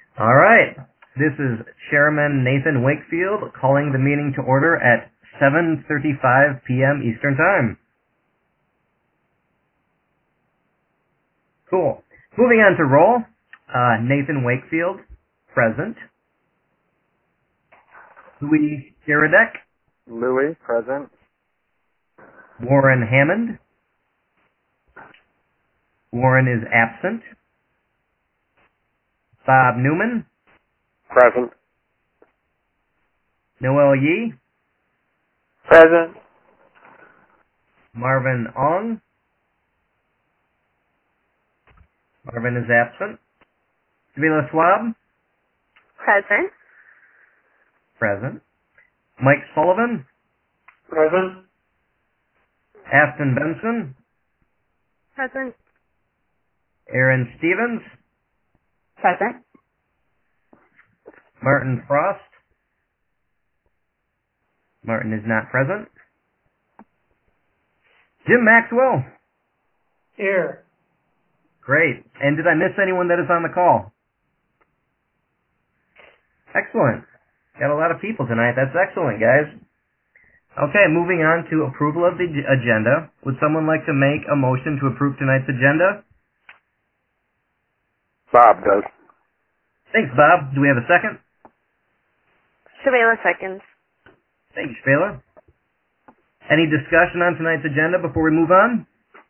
All right. This is Chairman Nathan Wakefield calling the meeting to order at 7:35 p.m. Eastern Time. Cool. Moving on to roll. Nathan Wakefield, present. Louis Giradek. Louis, present. Warren Hammond. Warren is absent. Bob Newman. Present. Noel Yee. Present. Marvin Ong. Marvin is absent. Javila Schwab. Present. Present. Mike Sullivan. Present. Afton Benson. Present. Aaron Stevens. Present. Martin Frost. Martin is not present. Jim Maxwell. Here. Great. And did I miss anyone that is on the call? Excellent. Got a lot of people tonight. That's excellent, guys. Okay, moving on to approval of the agenda. Would someone like to make a motion to approve tonight's agenda? Bob does. Thanks, Bob. Do we have a second? Shavela seconds. Thanks, Shayla. Any discussion on tonight's agenda before we move on?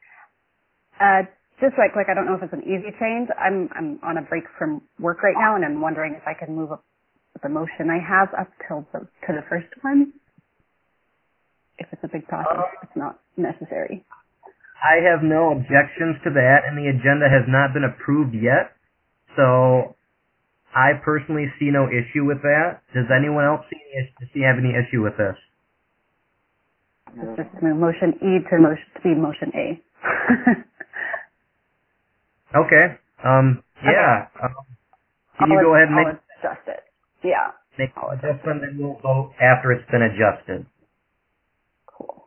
Just right quick, I don't know if it's an easy change. I'm on a break from work right now, and I'm wondering if I can move up the motion I have up to the first one. If it's a big process, it's not necessary. I have no objections to that, and the agenda has not been approved yet, so I personally see no issue with that. Does anyone else have any issue with this? It's just to move motion E to be motion A. Okay. Yeah. Can you go ahead and I'll adjust it. Yeah. make an adjustment, and we'll vote after it's been adjusted. Cool.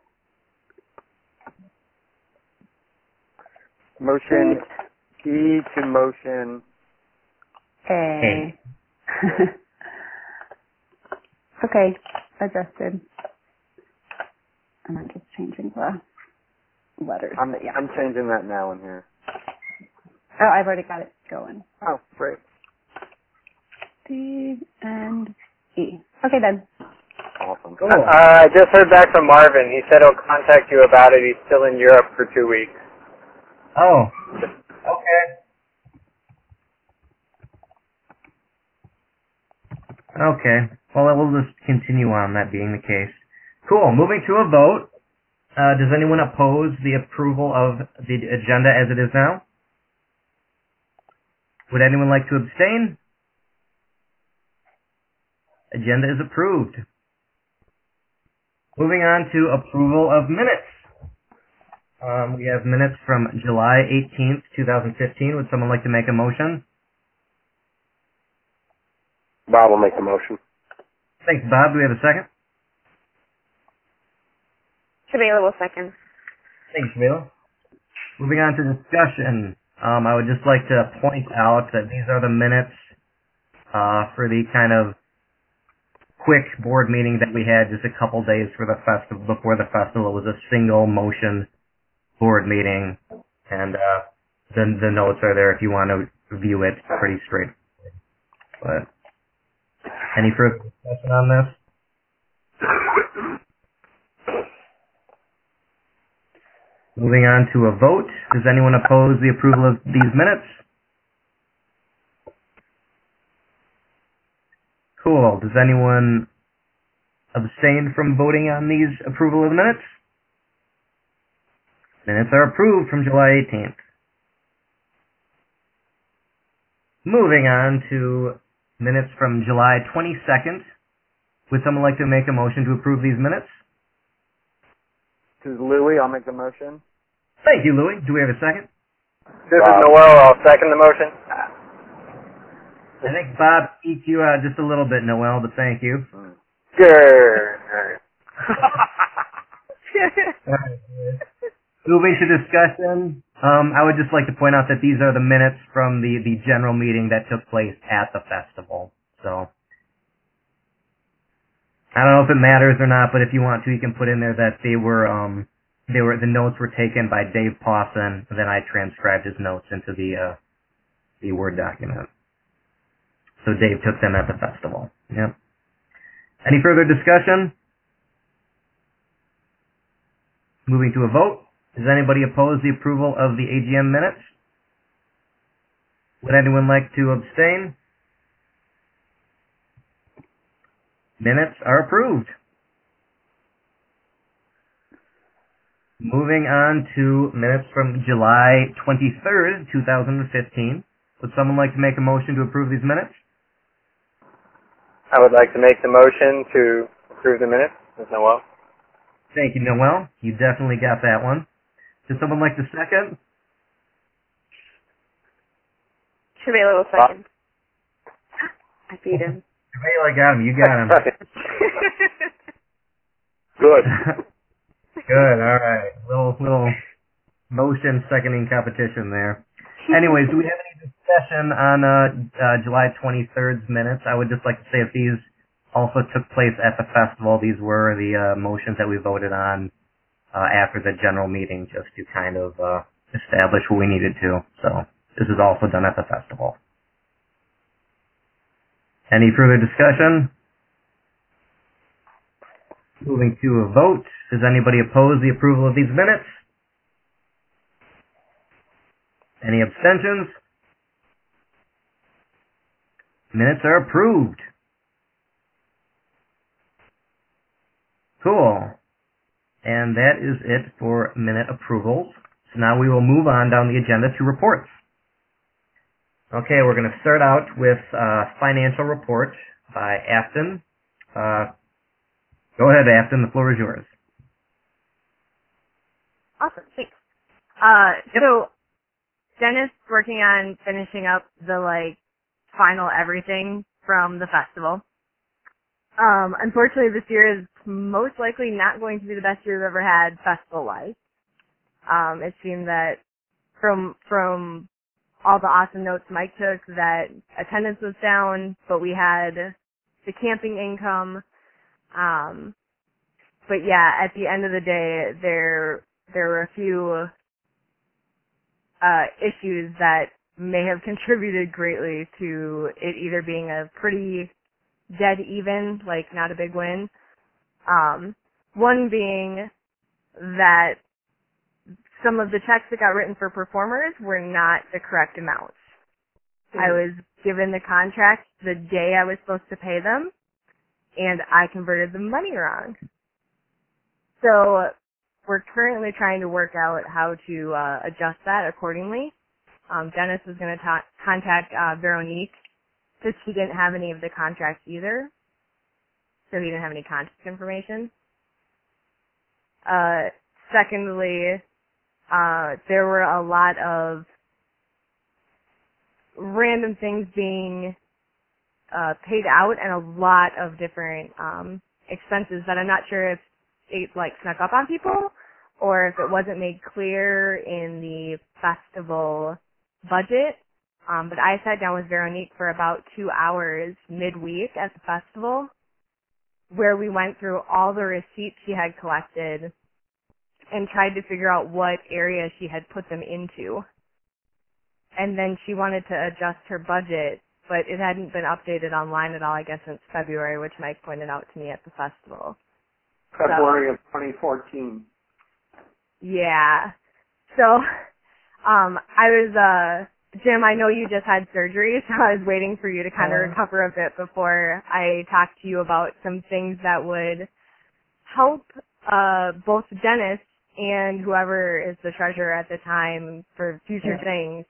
Motion E to motion A. Okay, adjusted. And I'm just changing the letters. I'm but yeah. changing that now in here. Oh, I've already got it going. Oh, great. D and E. Okay, then. Awesome. Cool. I just heard back from Marvin. He said he'll contact you about it. He's still in Europe for 2 weeks. Oh. Okay. Okay. Well, we'll just continue on that being the case. Cool. Moving to a vote. Does anyone oppose the approval of the agenda as it is now? Would anyone like to abstain? Agenda is approved. Moving on to approval of minutes. We have minutes from July 18th, 2015. Would someone like to make a motion? Bob will make the motion. Thanks, Bob. Do we have a second? Shavela will second. Thanks, Bill. Moving on to discussion. I would just like to point out that these are the minutes for the kind of quick board meeting that we had just a couple days for the festival. Before the festival, it was a single motion board meeting, and the notes are there if you want to view it. Pretty straight. But any further discussion on this? Moving on to a vote. Does anyone oppose the approval of these minutes? Cool. Does anyone abstain from voting on these approval of the minutes? Minutes are approved from July 18th. Moving on to minutes from July 22nd. Would someone like to make a motion to approve these minutes? This is Louis. I'll make the motion. Thank you, Louis. Do we have a second? This is Noel. I'll second the motion. I think Bob beat you out just a little bit, Noel, but thank you. Sure. Moving to discussion. I would just like to point out that these are the minutes from the general meeting that took place at the festival. So, I don't know if it matters or not, but if you want to, you can put in there that the notes were taken by Dave Pawson, and then I transcribed his notes into the Word document. So Dave took them at the festival. Yep. Any further discussion? Moving to a vote. Does anybody oppose the approval of the AGM minutes? Would anyone like to abstain? Minutes are approved. Moving on to minutes from July 23rd, 2015. Would someone like to make a motion to approve these minutes? I would like to make the motion to approve the minutes. Ms. Noel. Thank you, Noel. You definitely got that one. Does someone like to second? Shabela will second. I beat him. Well, I got him. You got him. Good. Good. All right. Little motion seconding competition there. Anyways, do we have any discussion on July 23rd's minutes? I would just like to say if these also took place at the festival, these were the motions that we voted on after the general meeting, just to kind of establish what we needed to. So this is also done at the festival. Any further discussion? Moving to a vote. Does anybody oppose the approval of these minutes? Any abstentions? Minutes are approved. Cool. And that is it for minute approvals. So now we will move on down the agenda to reports. Okay, we're going to start out with financial report by Afton. Go ahead, Afton. The floor is yours. Awesome, thanks. So Dennis working on finishing up the final everything from the festival. Unfortunately, this year is most likely not going to be the best year we've ever had festival-wise. It seemed that from all the awesome notes Mike took that attendance was down, but we had the camping income. But yeah, at the end of the day, there were a few issues that may have contributed greatly to it either being a pretty dead even, not a big win. One being that some of the checks that got written for performers were not the correct amounts. I was given the contract the day I was supposed to pay them, and I converted the money wrong. So we're currently trying to work out how to adjust that accordingly. Dennis was going to contact Veronique because he didn't have any of the contracts either, so he didn't have any contact information. Secondly, there were a lot of random things being paid out and a lot of different expenses that I'm not sure if it snuck up on people or if it wasn't made clear in the festival budget. But I sat down with Veronique for about 2 hours midweek at the festival where we went through all the receipts she had collected and tried to figure out what area she had put them into. And then she wanted to adjust her budget, but it hadn't been updated online at all, I guess, since February, which Mike pointed out to me at the festival. February of 2014. Yeah. So, I was, Jim, I know you just had surgery, so I was waiting for you to kind of recover a bit before I talked to you about some things that would help both Dennis and whoever is the treasurer at the time for future things.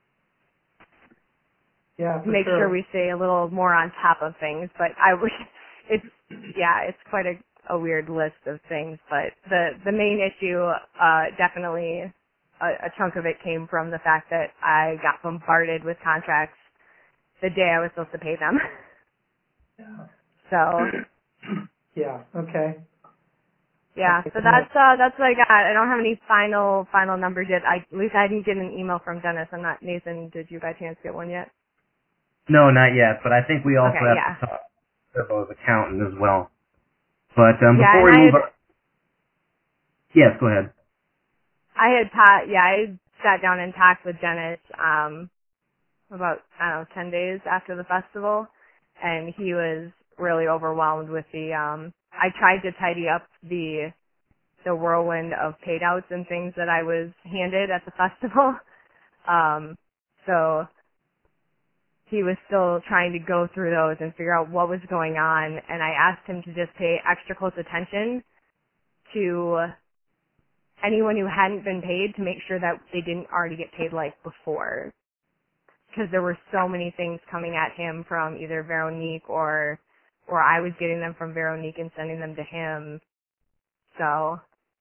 Yeah, for Make sure we stay a little more on top of things, but it's quite a weird list of things, but the main issue, definitely a chunk of it came from the fact that I got bombarded with contracts the day I was supposed to pay them. Yeah. So. Yeah, okay. Yeah, so that's what I got. I don't have any final numbers yet. At least I didn't get an email from Dennis. I'm not Nathan. Did you by chance get one yet? No, not yet, but I think we also Okay, have yeah. to talk to Turbo's accountant as well. But Yeah, before we and move on, yes, go ahead. I sat down and talked with Dennis about, I don't know, 10 days after the festival, and he was really overwhelmed with the I tried to tidy up the whirlwind of paid outs and things that I was handed at the festival. So he was still trying to go through those and figure out what was going on, and I asked him to just pay extra close attention to anyone who hadn't been paid to make sure that they didn't already get paid like before. Because there were so many things coming at him from either Veronique or I was getting them from Veronique and sending them to him. So,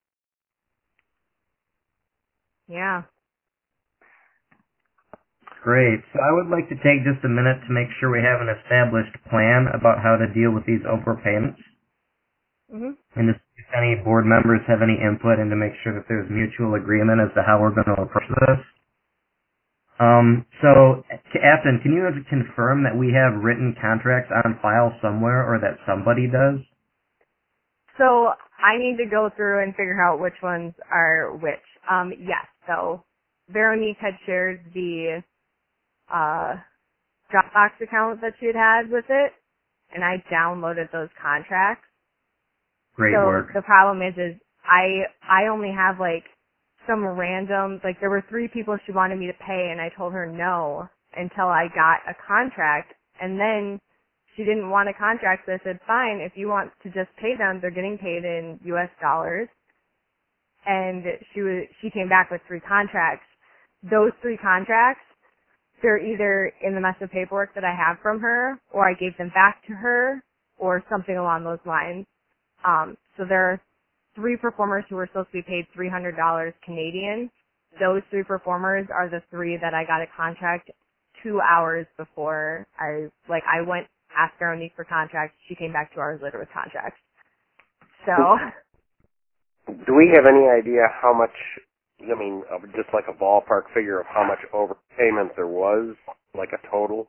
yeah. Great. So I would like to take just a minute to make sure we have an established plan about how to deal with these overpayments. Mhm. And if any board members have any input and to make sure that there's mutual agreement as to how we're going to approach this. So, Afton, can you confirm that we have written contracts on file somewhere or that somebody does? So I need to go through and figure out which ones are which. Yes. So Veronique had shared the Dropbox account that she had with it, and I downloaded those contracts. Great So work. the problem is I only have like some random, like there were 3 people she wanted me to pay, and I told her no until I got a contract, and then she didn't want a contract, so I said, fine, if you want to just pay them, they're getting paid in US dollars. And she came back with 3 contracts. Those 3 contracts, they're either in the mess of paperwork that I have from her, or I gave them back to her, or something along those lines. So there are 3 performers who were supposed to be paid $300 Canadian. Those 3 performers are the 3 that I got a contract 2 hours before I went, asked Veronique for contracts. She came back 2 hours later with contracts. So, Do we have any idea how much, just like a ballpark figure of how much overpayment there was, like a total?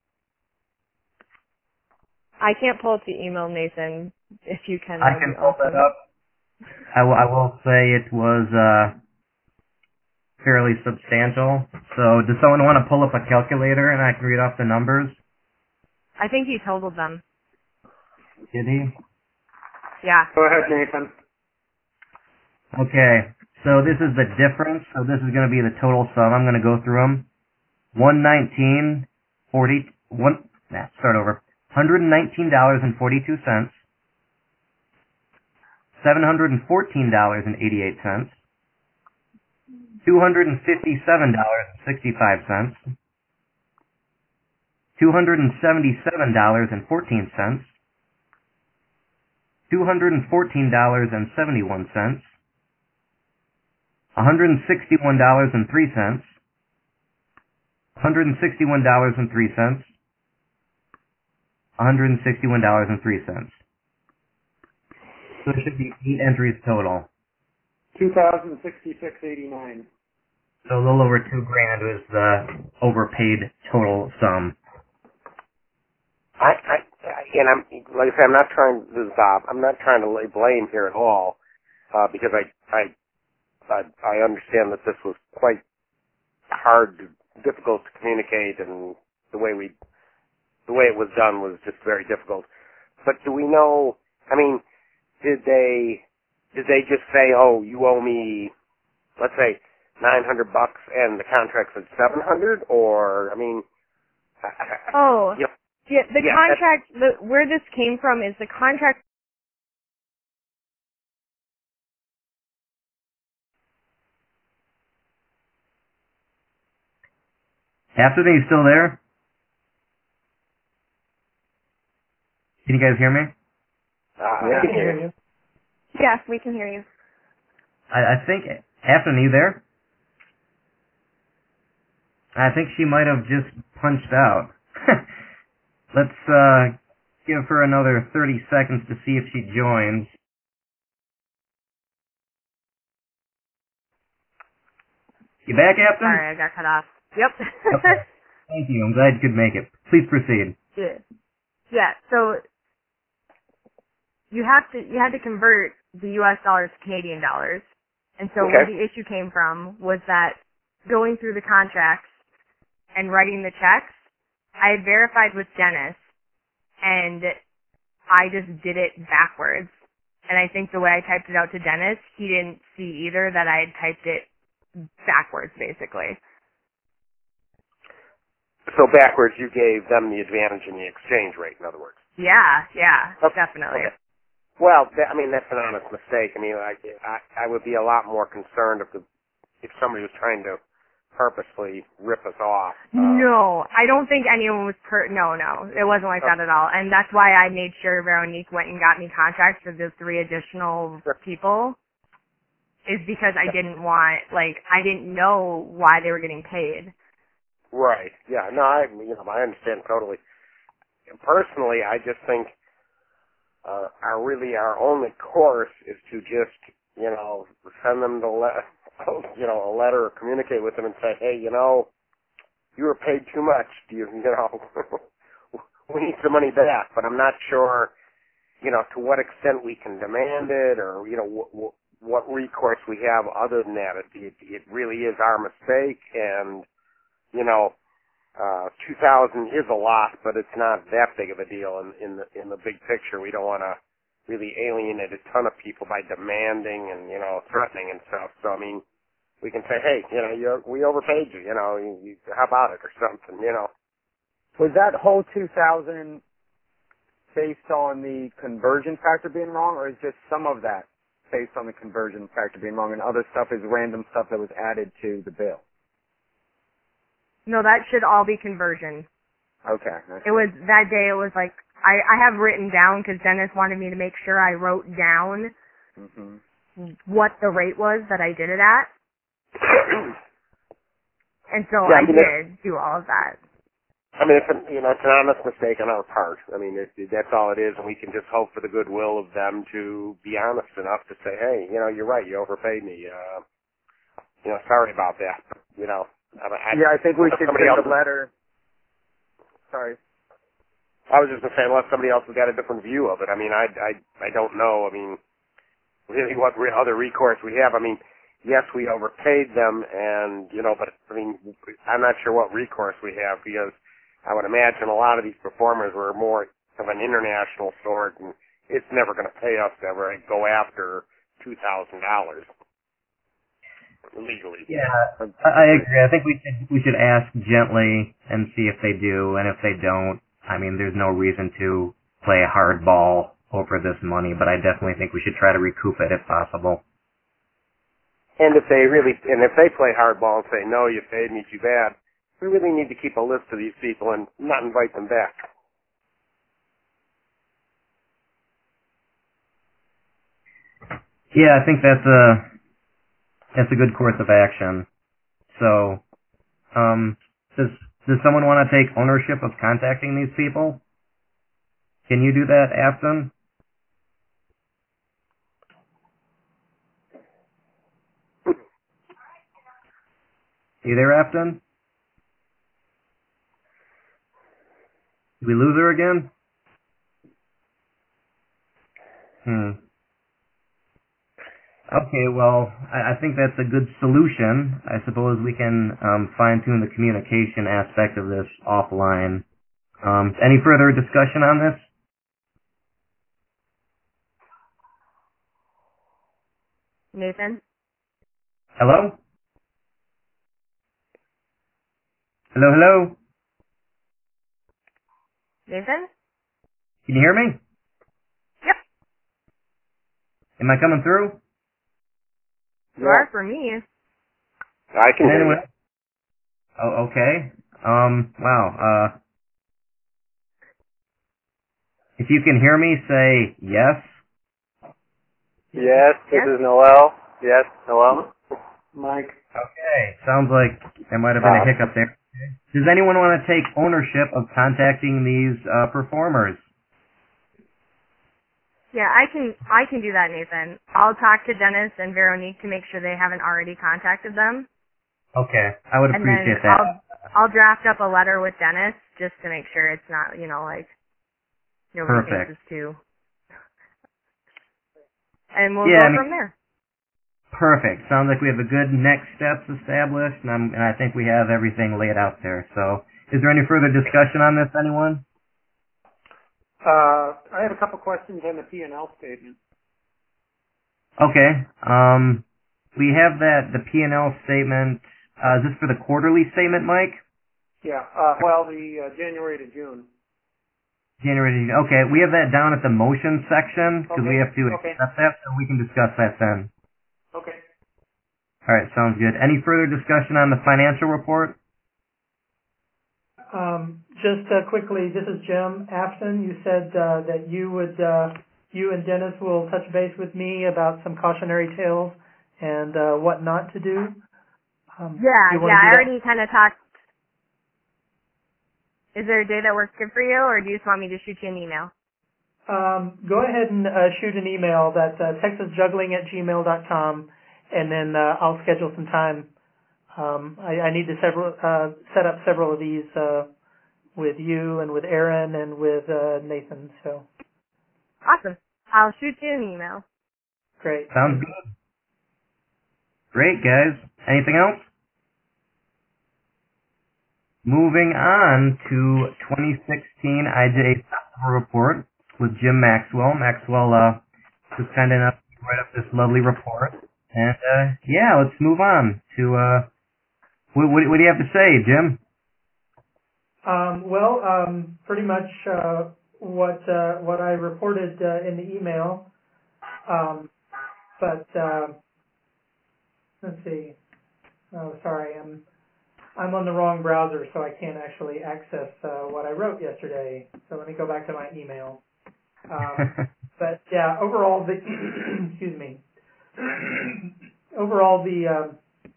I can't pull up the email, Nathan. If you can, I that would can be pull that awesome. up. I will say it was fairly substantial. So does someone want to pull up a calculator and I can read off the numbers? I think he totaled them. Did he? Yeah. Go ahead, Nathan. Okay. So this is the difference. So this is going to be the total sum. I'm going to go through them. 119.40. Start over. $119.42. $714.88. $257.65. $277.14. $214.71. $161.03. $161.03. $161.03. So there should be 8 entries total. 2,066.89. So a little over $2,000 was the overpaid total sum. And I'm, like I said, I'm not trying, this is Bob, I'm not trying to lay blame here at all, because I understand that this was quite hard, difficult to communicate, and the way it was done was just very difficult. But do we know, did they just say, oh, you owe me, let's say, $900 and the contract said $700, or, Oh. you know, Yeah, the yeah, contract, where this came from is the contract. After you still there? Can you guys hear me? I can hear you. Yes, we can hear you. I think, Afton, are you there? I think she might have just punched out. Let's give her another 30 seconds to see if she joins. You back, Afton? Sorry, I got cut off. Yep. Okay. Thank you. I'm glad you could make it. Please proceed. Yeah. So you had to convert the U.S. dollars to Canadian dollars, and so where the issue came from was that going through the contracts and writing the checks, I had verified with Dennis, and I just did it backwards. And I think the way I typed it out to Dennis, he didn't see either that I had typed it backwards, basically. So backwards, you gave them the advantage in the exchange rate, in other words. Yeah, Okay. definitely. Okay. Well, I mean, that's an honest mistake. I mean, I would be a lot more concerned if somebody was trying to purposely rip us off. No, I don't think anyone was no, it wasn't like that at all. And that's why I made sure Veronique went and got me contracts for the 3 additional people, is because I didn't want, I didn't know why they were getting paid. Right. Yeah. No, I understand totally. Personally, I just think our only course is to just, send them a letter or communicate with them and say, hey, you were paid too much. We need the money back. But I'm not sure, to what extent we can demand it, or, what recourse we have other than that. It really is our mistake, and, 2,000 is a lot, but it's not that big of a deal in the big picture. We don't want to really alienate a ton of people by demanding and, threatening and stuff. So, I mean, we can say, hey, we overpaid you, how about it, or something, Was that whole 2,000 based on the conversion factor being wrong, or is just some of that based on the conversion factor being wrong, and other stuff is random stuff that was added to the bill? No, that should all be conversion. Okay. It was, that day it was like, I have written down, because Dennis wanted me to make sure I wrote down what the rate was that I did it at. And so I did do all of that. I mean, it's an honest mistake on our part. I mean, that's all it is, and we can just hope for the goodwill of them to be honest enough to say, hey, you're right, you overpaid me. Sorry about that. I think we should send a letter. Sorry. I was just going to say, unless somebody else has got a different view of it. I mean, I don't know. I mean, really what other recourse we have. I mean, yes, we overpaid them, and, but, I mean, I'm not sure what recourse we have, because I would imagine a lot of these performers were more of an international sort, and it's never going to pay us to ever go after $2,000 legally. Yeah, I agree. I think we should ask gently and see if they do, and if they don't, I mean, there's no reason to play hardball over this money, but I definitely think we should try to recoup it if possible. And if they play hardball and say, no, you paid me too bad, we really need to keep a list of these people and not invite them back. Yeah, I think that's a good course of action. So, does someone want to take ownership of contacting these people? Can you do that, Afton? You there, Afton? Did we lose her again? Okay, well, I think that's a good solution. I suppose we can fine-tune the communication aspect of this offline. Any further discussion on this? Nathan? Hello? Hello? Nathan? Can you hear me? Yep. Am I coming through? You are for me. I can hear you. Oh, okay. Wow. If you can hear me, say yes. Yes, this is Noel. Yes, Noel. Mike. Okay. Sounds like there might have been a hiccup there. Does anyone want to take ownership of contacting these performers? Yeah, I can do that, Nathan. I'll talk to Dennis and Veronique to make sure they haven't already contacted them. Okay, I would And then appreciate that. I'll draft up a letter with Dennis just to make sure it's not, like nobody Perfect. thinks it's too. And we'll Yeah, go from there. perfect. Sounds like we have the good next steps established, and I think we have everything laid out there. So, is there any further discussion on this, anyone? I have a couple questions on the P&L statement. Okay. We have the P&L statement. Is this for the quarterly statement, Mike? Yeah, the January to June. January. Okay, we have that down at the motion section because we have to Okay. accept that, so we can discuss that then. Okay. All right, sounds good. Any further discussion on the financial report? Just quickly, this is Jim Afton. You said that you and Dennis will touch base with me about some cautionary tales and what not to do. Yeah, do I already kind of talked. Is there a day that works good for you, or do you just want me to shoot you an email? Go ahead and shoot an email. That's texasjuggling@gmail.com, and then I'll schedule some time. I need to set up several of these with you and with Aaron and with Nathan. So Awesome. I'll shoot you an email. great. Sounds good. Great, guys. Anything else? Moving on to 2016 IJ Festival Report with Jim Maxwell. Maxwell was kind enough to write up this lovely report. And yeah, let's move on to what do you have to say, Jim? Pretty much what I reported in the email. But let's see. Oh, sorry, I'm on the wrong browser, so I can't actually access what I wrote yesterday. So let me go back to my email. But yeah, overall, excuse me. Overall, the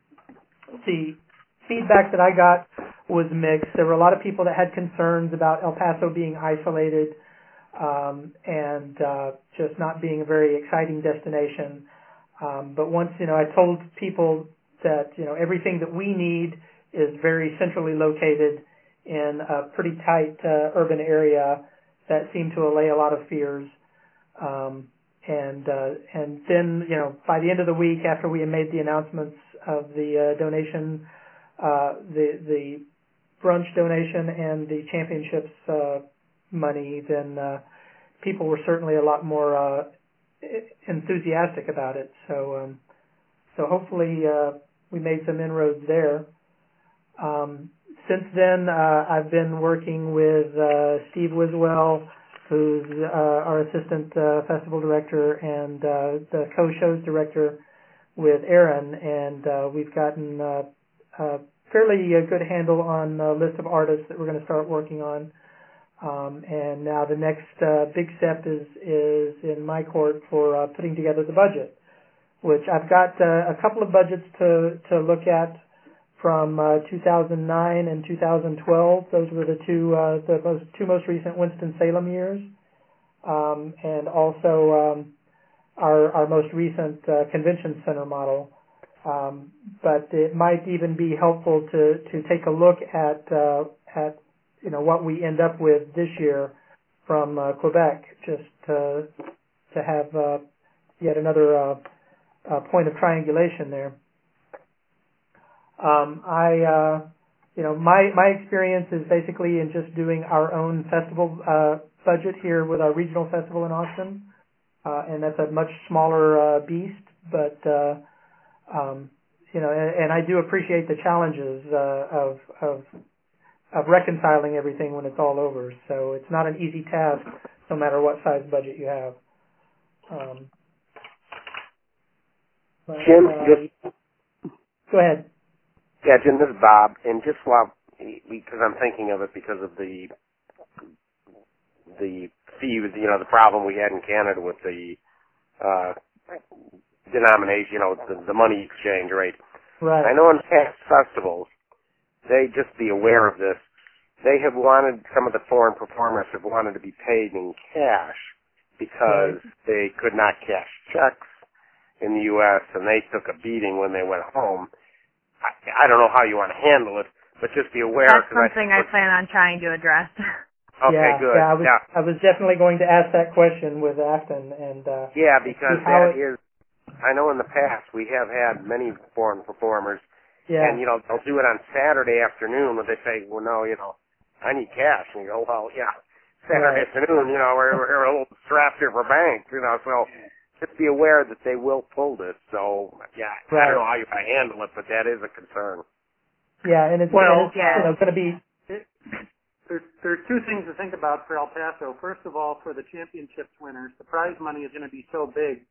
feedback that I got was mixed. There were a lot of people that had concerns about El Paso being isolated and just not being a very exciting destination. But once, I told people that, everything that we need is very centrally located in a pretty tight urban area that seemed to allay a lot of fears. And then, by the end of the week, after we had made the announcements of the donation, the brunch donation and the championships money, then people were certainly a lot more enthusiastic about it. So hopefully we made some inroads there. Since then, I've been working with Steve Wiswell, who's our assistant festival director, and the co-shows director with Aaron, and we've gotten a fairly good handle on a list of artists that we're going to start working on. And now the next big step is in my court for putting together the budget, which I've got a couple of budgets to look at from 2009 and 2012. Those were the two most recent Winston-Salem years, and also our most recent convention center model. But it might even be helpful to take a look at what we end up with this year from Quebec, just to have yet another point of triangulation there. My experience is basically in just doing our own festival budget here with our regional festival in Austin, and that's a much smaller beast, but and I do appreciate the challenges of reconciling everything when it's all over. So it's not an easy task, no matter what size budget you have. Jim, go ahead. Yeah, Jim, this is Bob, and just because I'm thinking of it because of the fee, the problem we had in Canada with the denomination, the money exchange rate. Right. I know in past festivals, they just be aware of this. They have wanted, some of the foreign performers have wanted to be paid in cash because they could not cash checks in the U.S., and they took a beating when they went home. I don't know how you want to handle it, but just be aware. That's something I plan on trying to address. Okay, yeah, good. Yeah, I was definitely going to ask that question with Afton, and yeah, because that is. I know in the past we have had many foreign performers, and they'll do it on Saturday afternoon when they say, well, no, I need cash, and you go, well, yeah, Saturday afternoon, we're a little strapped here for bank, so just be aware that they will pull this. So yeah, I don't know how you handle it, but that is a concern. Yeah, and it's going to be. There's two things to think about for El Paso. First of all, for the championships winners, the prize money is going to be so big.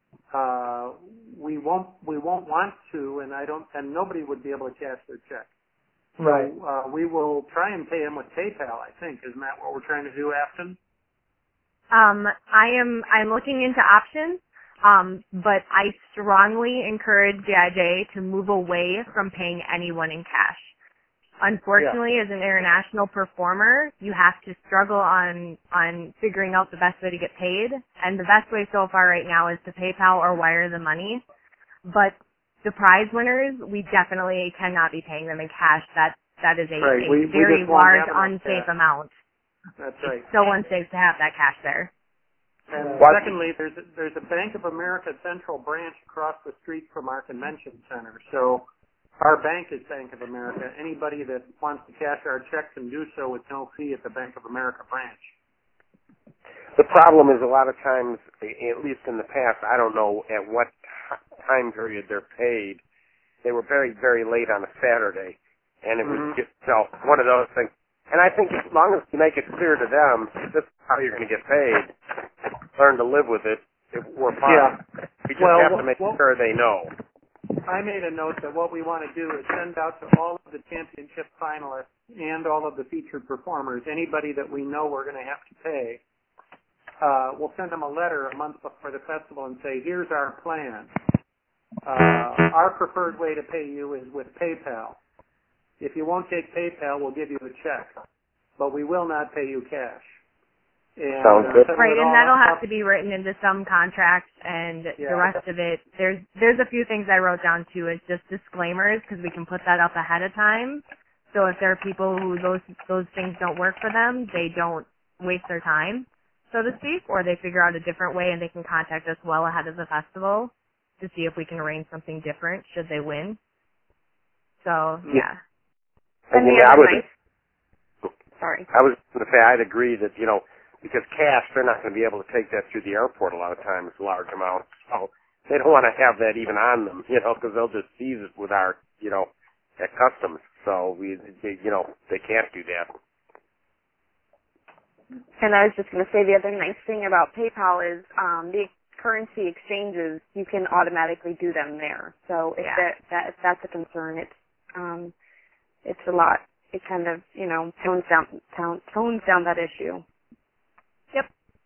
We won't want to, and nobody would be able to cash their check. Right. So we will try and pay them with PayPal. I think isn't that what we're trying to do, Afton? I'm looking into options, but I strongly encourage GIJ to move away from paying anyone in cash. Unfortunately, as an international performer, you have to struggle on figuring out the best way to get paid. And the best way so far right now is to PayPal or wire the money. But the prize winners, we definitely cannot be paying them in cash. That is a very large, unsafe amount. That's right. It's so unsafe to have that cash there. And secondly, there's a Bank of America Central branch across the street from our convention center. So our bank is Bank of America. Anybody that wants to cash our check can do so with no fee at the Bank of America branch. The problem is a lot of times, at least in the past, I don't know at what time period they're paid. They were very, very late on a Saturday, and it was just one of those things. And I think as long as you make it clear to them this is how you're going to get paid, learn to live with it, we're fine. Yeah. We just have to make sure they know. I made a note that what we want to do is send out to all of the championship finalists and all of the featured performers, anybody that we know we're going to have to pay, we'll send them a letter a month before the festival and say, here's our plan. Our preferred way to pay you is with PayPal. If you won't take PayPal, we'll give you a check, but we will not pay you cash. And, Sounds good. Right, and that'll have to be written into some contracts, and the rest of it, there's a few things I wrote down too, is just disclaimers, because we can put that up ahead of time. So if there are people who those things don't work for them, they don't waste their time, so to speak, or they figure out a different way and they can contact us well ahead of the festival to see if we can arrange something different should they win. So, yeah. And I was going to say I'd agree that, because cash, they're not going to be able to take that through the airport a lot of times, large amounts. So they don't want to have that even on them, because they'll just seize it with our, at customs. So they can't do that. And I was just going to say the other nice thing about PayPal is the currency exchanges, you can automatically do them there. So if that's a concern, it's a lot. It kind of, tones down that issue. Yep.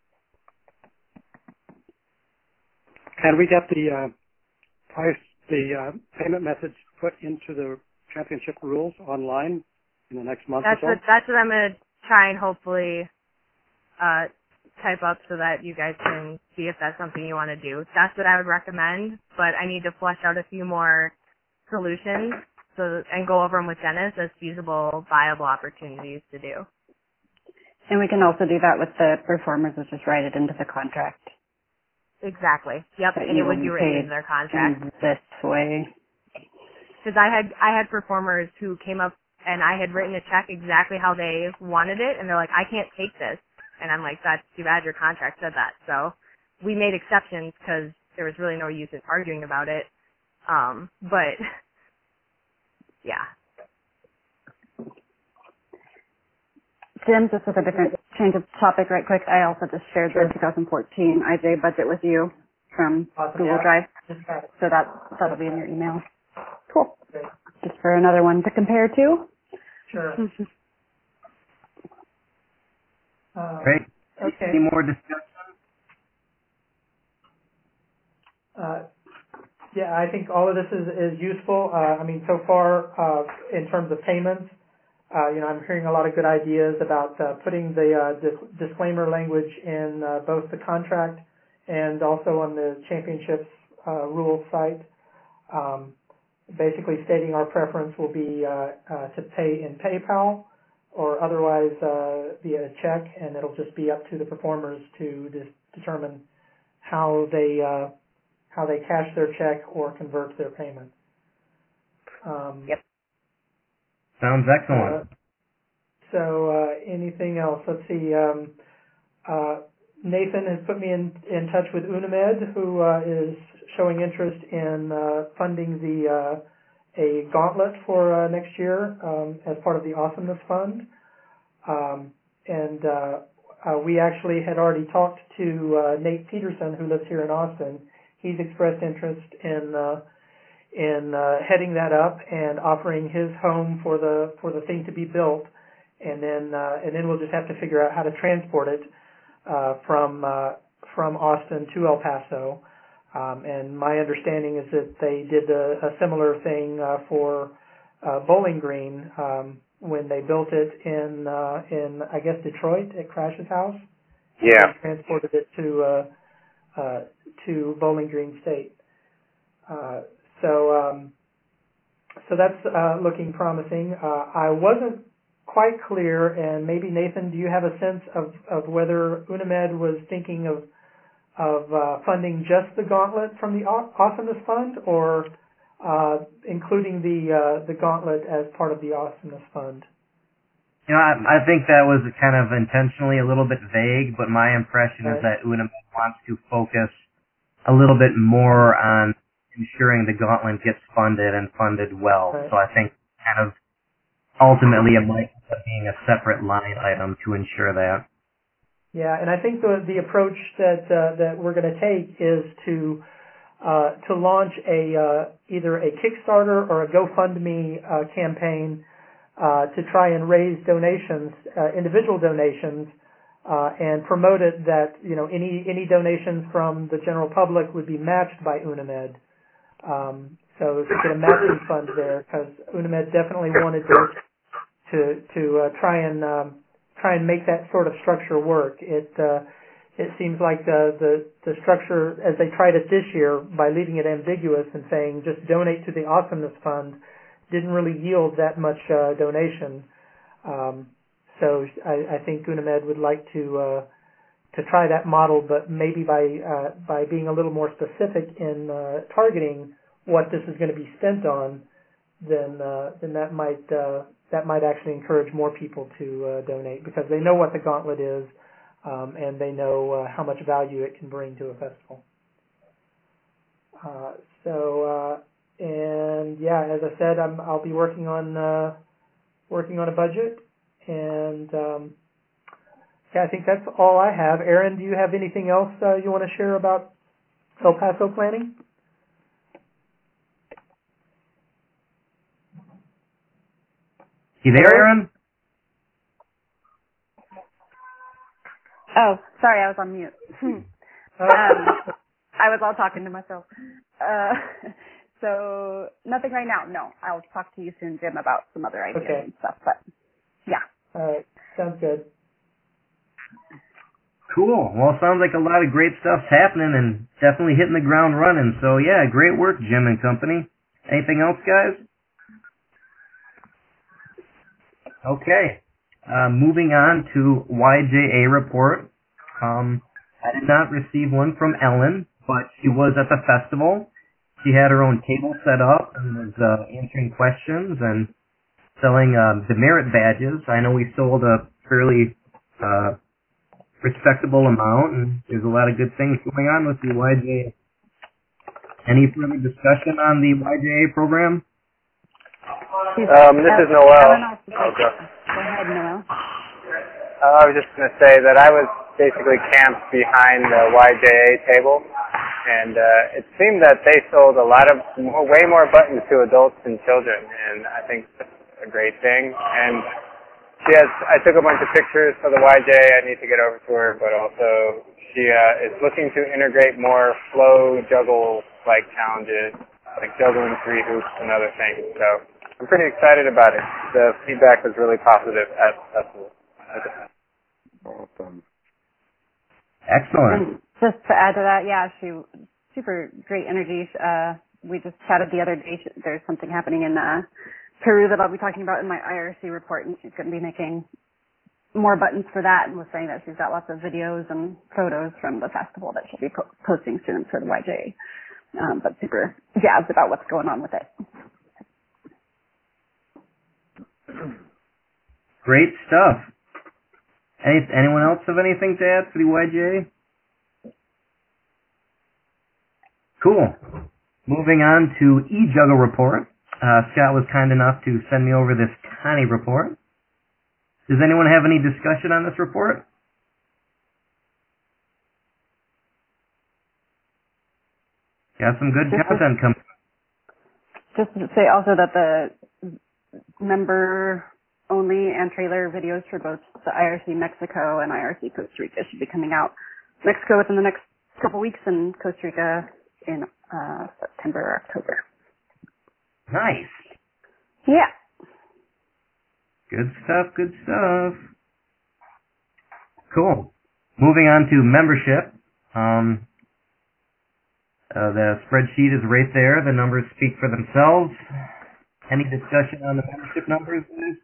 Can we get the payment methods put into the championship rules online in the next month or so? That's what I'm going to try and hopefully type up so that you guys can see if that's something you want to do. That's what I would recommend, but I need to flesh out a few more solutions and go over them with Dennis as feasible, viable opportunities to do. And we can also do that with the performers, is just write it into the contract. Exactly. Yep, and it would be written in their contract. This way. Because I had performers who came up and I had written a check exactly how they wanted it, and they're like, I can't take this. And I'm like, that's too bad, your contract said that. So we made exceptions because there was really no use in arguing about it. But, yeah. Jim, just with a different change of topic right quick, I also just shared the 2014 IJ budget with you from Google Drive. So that'll be in your email. Cool. Great. Just for another one to compare to. Sure. Great. Okay. Any more discussion? Yeah, I think all of this is useful. So far, in terms of payments, I'm hearing a lot of good ideas about putting the disclaimer language in both the contract and also on the championships rules site. basically stating our preference will be to pay in PayPal or otherwise via a check, and it'll just be up to the performers to determine how they cash their check or convert their payment. Yep. Sounds excellent. So anything else? Let's see. Nathan has put me in touch with UNAMED, who is showing interest in funding a gauntlet for next year as part of the Awesomeness Fund. We actually had already talked to Nate Peterson, who lives here in Austin. He's expressed interest in heading that up and offering his home for the thing to be built, and then we'll just have to figure out how to transport it from Austin to El Paso. And my understanding is that they did a similar thing for Bowling Green when they built it in I guess Detroit at Crash's house. Yeah. They transported it to Bowling Green State. So that's looking promising. I wasn't quite clear, and maybe Nathan, do you have a sense of whether UNAMED was thinking of funding just the gauntlet from the Awesomeness Fund, or including the gauntlet as part of the Awesomeness Fund? You know, I think that was kind of intentionally a little bit vague, but my impression is that UNAMED wants to focus a little bit more on ensuring the gauntlet gets funded and funded well. Right. So I think kind of ultimately it might end up being a separate line item to ensure that. Yeah, and I think the approach that we're going to take is to launch either a Kickstarter or a GoFundMe campaign to try and raise donations, individual donations, and promote it that any donations from the general public would be matched by UNAMED. So to get a matching fund there, because UNAMED definitely wanted to try and make that sort of structure work. It seems like the structure, as they tried it this year by leaving it ambiguous and saying just donate to the Awesomeness Fund, didn't really yield that much donation. So I think UNAMED would like to try that model, but maybe by being a little more specific in targeting what this is going to be spent on, then that might actually encourage more people to donate, because they know what the gauntlet is, and they know how much value it can bring to a festival. And yeah, as I said, I'll be working on a budget, and yeah, I think that's all I have. Aaron, do you have anything else you want to share about El Paso planning? You there, Aaron? Oh, sorry, I was on mute. I was all talking to myself. So nothing right now. No, I'll talk to you soon, Jim, about some other ideas and stuff. But yeah. All right, sounds good. Cool. Well, it sounds like a lot of great stuff's happening and definitely hitting the ground running. So yeah, great work, Jim and company. Anything else, guys? Okay. Moving on to YJA report. I did not receive one from Ellen, but she was at the festival. She had her own table set up and was answering questions and selling demerit badges. I know we sold a fairly respectable amount, and there's a lot of good things going on with the YJA. Any further discussion on the YJA program? This is Noel. Go ahead, Noel. I was just going to say that I was basically camped behind the YJA table, and it seemed that they sold way more buttons to adults than children, and I think that's a great thing. And I took a bunch of pictures for the YJA. I need to get over to her, but also she is looking to integrate more flow juggle-like challenges, like juggling 3 hoops and other things. So I'm pretty excited about it. The feedback was really positive at the festival. Awesome. Excellent. And just to add to that, yeah, she super great energy. we just chatted the other day. There's something happening in Peru that I'll be talking about in my IRC report, and she's going to be making more buttons for that, and was saying that she's got lots of videos and photos from the festival that she'll be posting soon for the YJ. But super jazzed about what's going on with it. Great stuff. Anyone else have anything to add for the YJ? Cool. Moving on to eJuggle report. Scott was kind enough to send me over this tiny report. Does anyone have any discussion on this report? Got some good content coming. Just to say also that the member only and trailer videos for both the IRC Mexico and IRC Costa Rica should be coming out. Mexico within the next couple weeks, and Costa Rica in September or October. Nice. Yeah. Good stuff, good stuff. Cool. Moving on to membership. The spreadsheet is right there. The numbers speak for themselves. Any discussion on the membership numbers?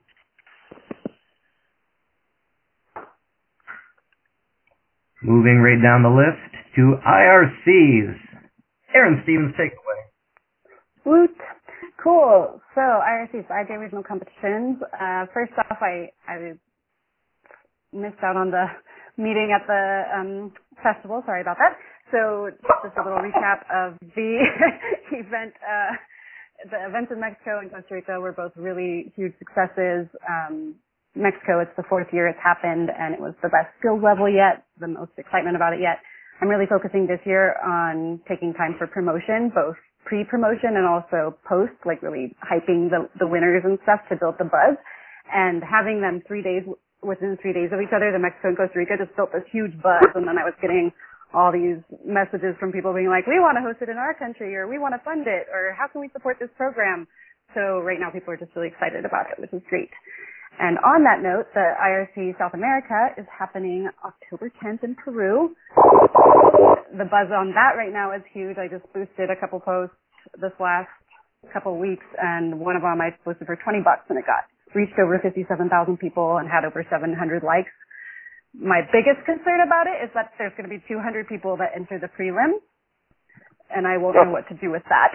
Moving right down the list to IRCs. Aaron Stevens, take it away. Woot. Cool. So IRCs, IJ Regional Competitions. First off, I missed out on the meeting at the festival. Sorry about that. So just a little recap of the event. The events in Mexico and Costa Rica were both really huge successes. Mexico, it's the 4th year it's happened, and it was the best skills level yet, the most excitement about it yet. I'm really focusing this year on taking time for promotion, both pre-promotion and also post, like really hyping the winners and stuff to build the buzz. And having them within 3 days of each other, the Mexico and Costa Rica just built this huge buzz. And then I was getting all these messages from people being like, we want to host it in our country, or we want to fund it, or how can we support this program? So right now people are just really excited about it, which is great. And on that note, the IRC South America is happening October 10th in Peru. The buzz on that right now is huge. I just boosted a couple posts this last couple weeks, and one of them I posted for $20, and it reached over 57,000 people and had over 700 likes. My biggest concern about it is that there's going to be 200 people that enter the prelim, and I won't know what to do with that.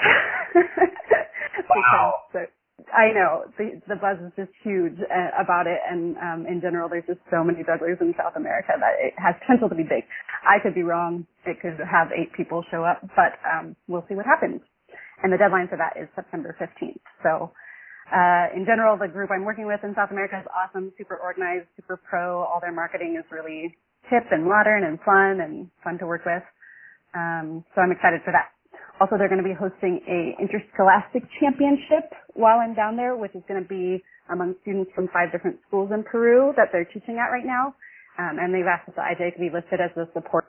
Wow. I know the buzz is just huge about it, and in general, there's just so many jugglers in South America that it has potential to be big. I could be wrong; it could have 8 people show up, but we'll see what happens. And the deadline for that is September 15th. So, in general, the group I'm working with in South America is awesome, super organized, super pro. All their marketing is really hip and modern and fun to work with. So I'm excited for that. Also, they're going to be hosting a interscholastic championship while I'm down there, which is going to be among students from 5 different schools in Peru that they're teaching at right now. And they've asked if the IJ could be listed as the support.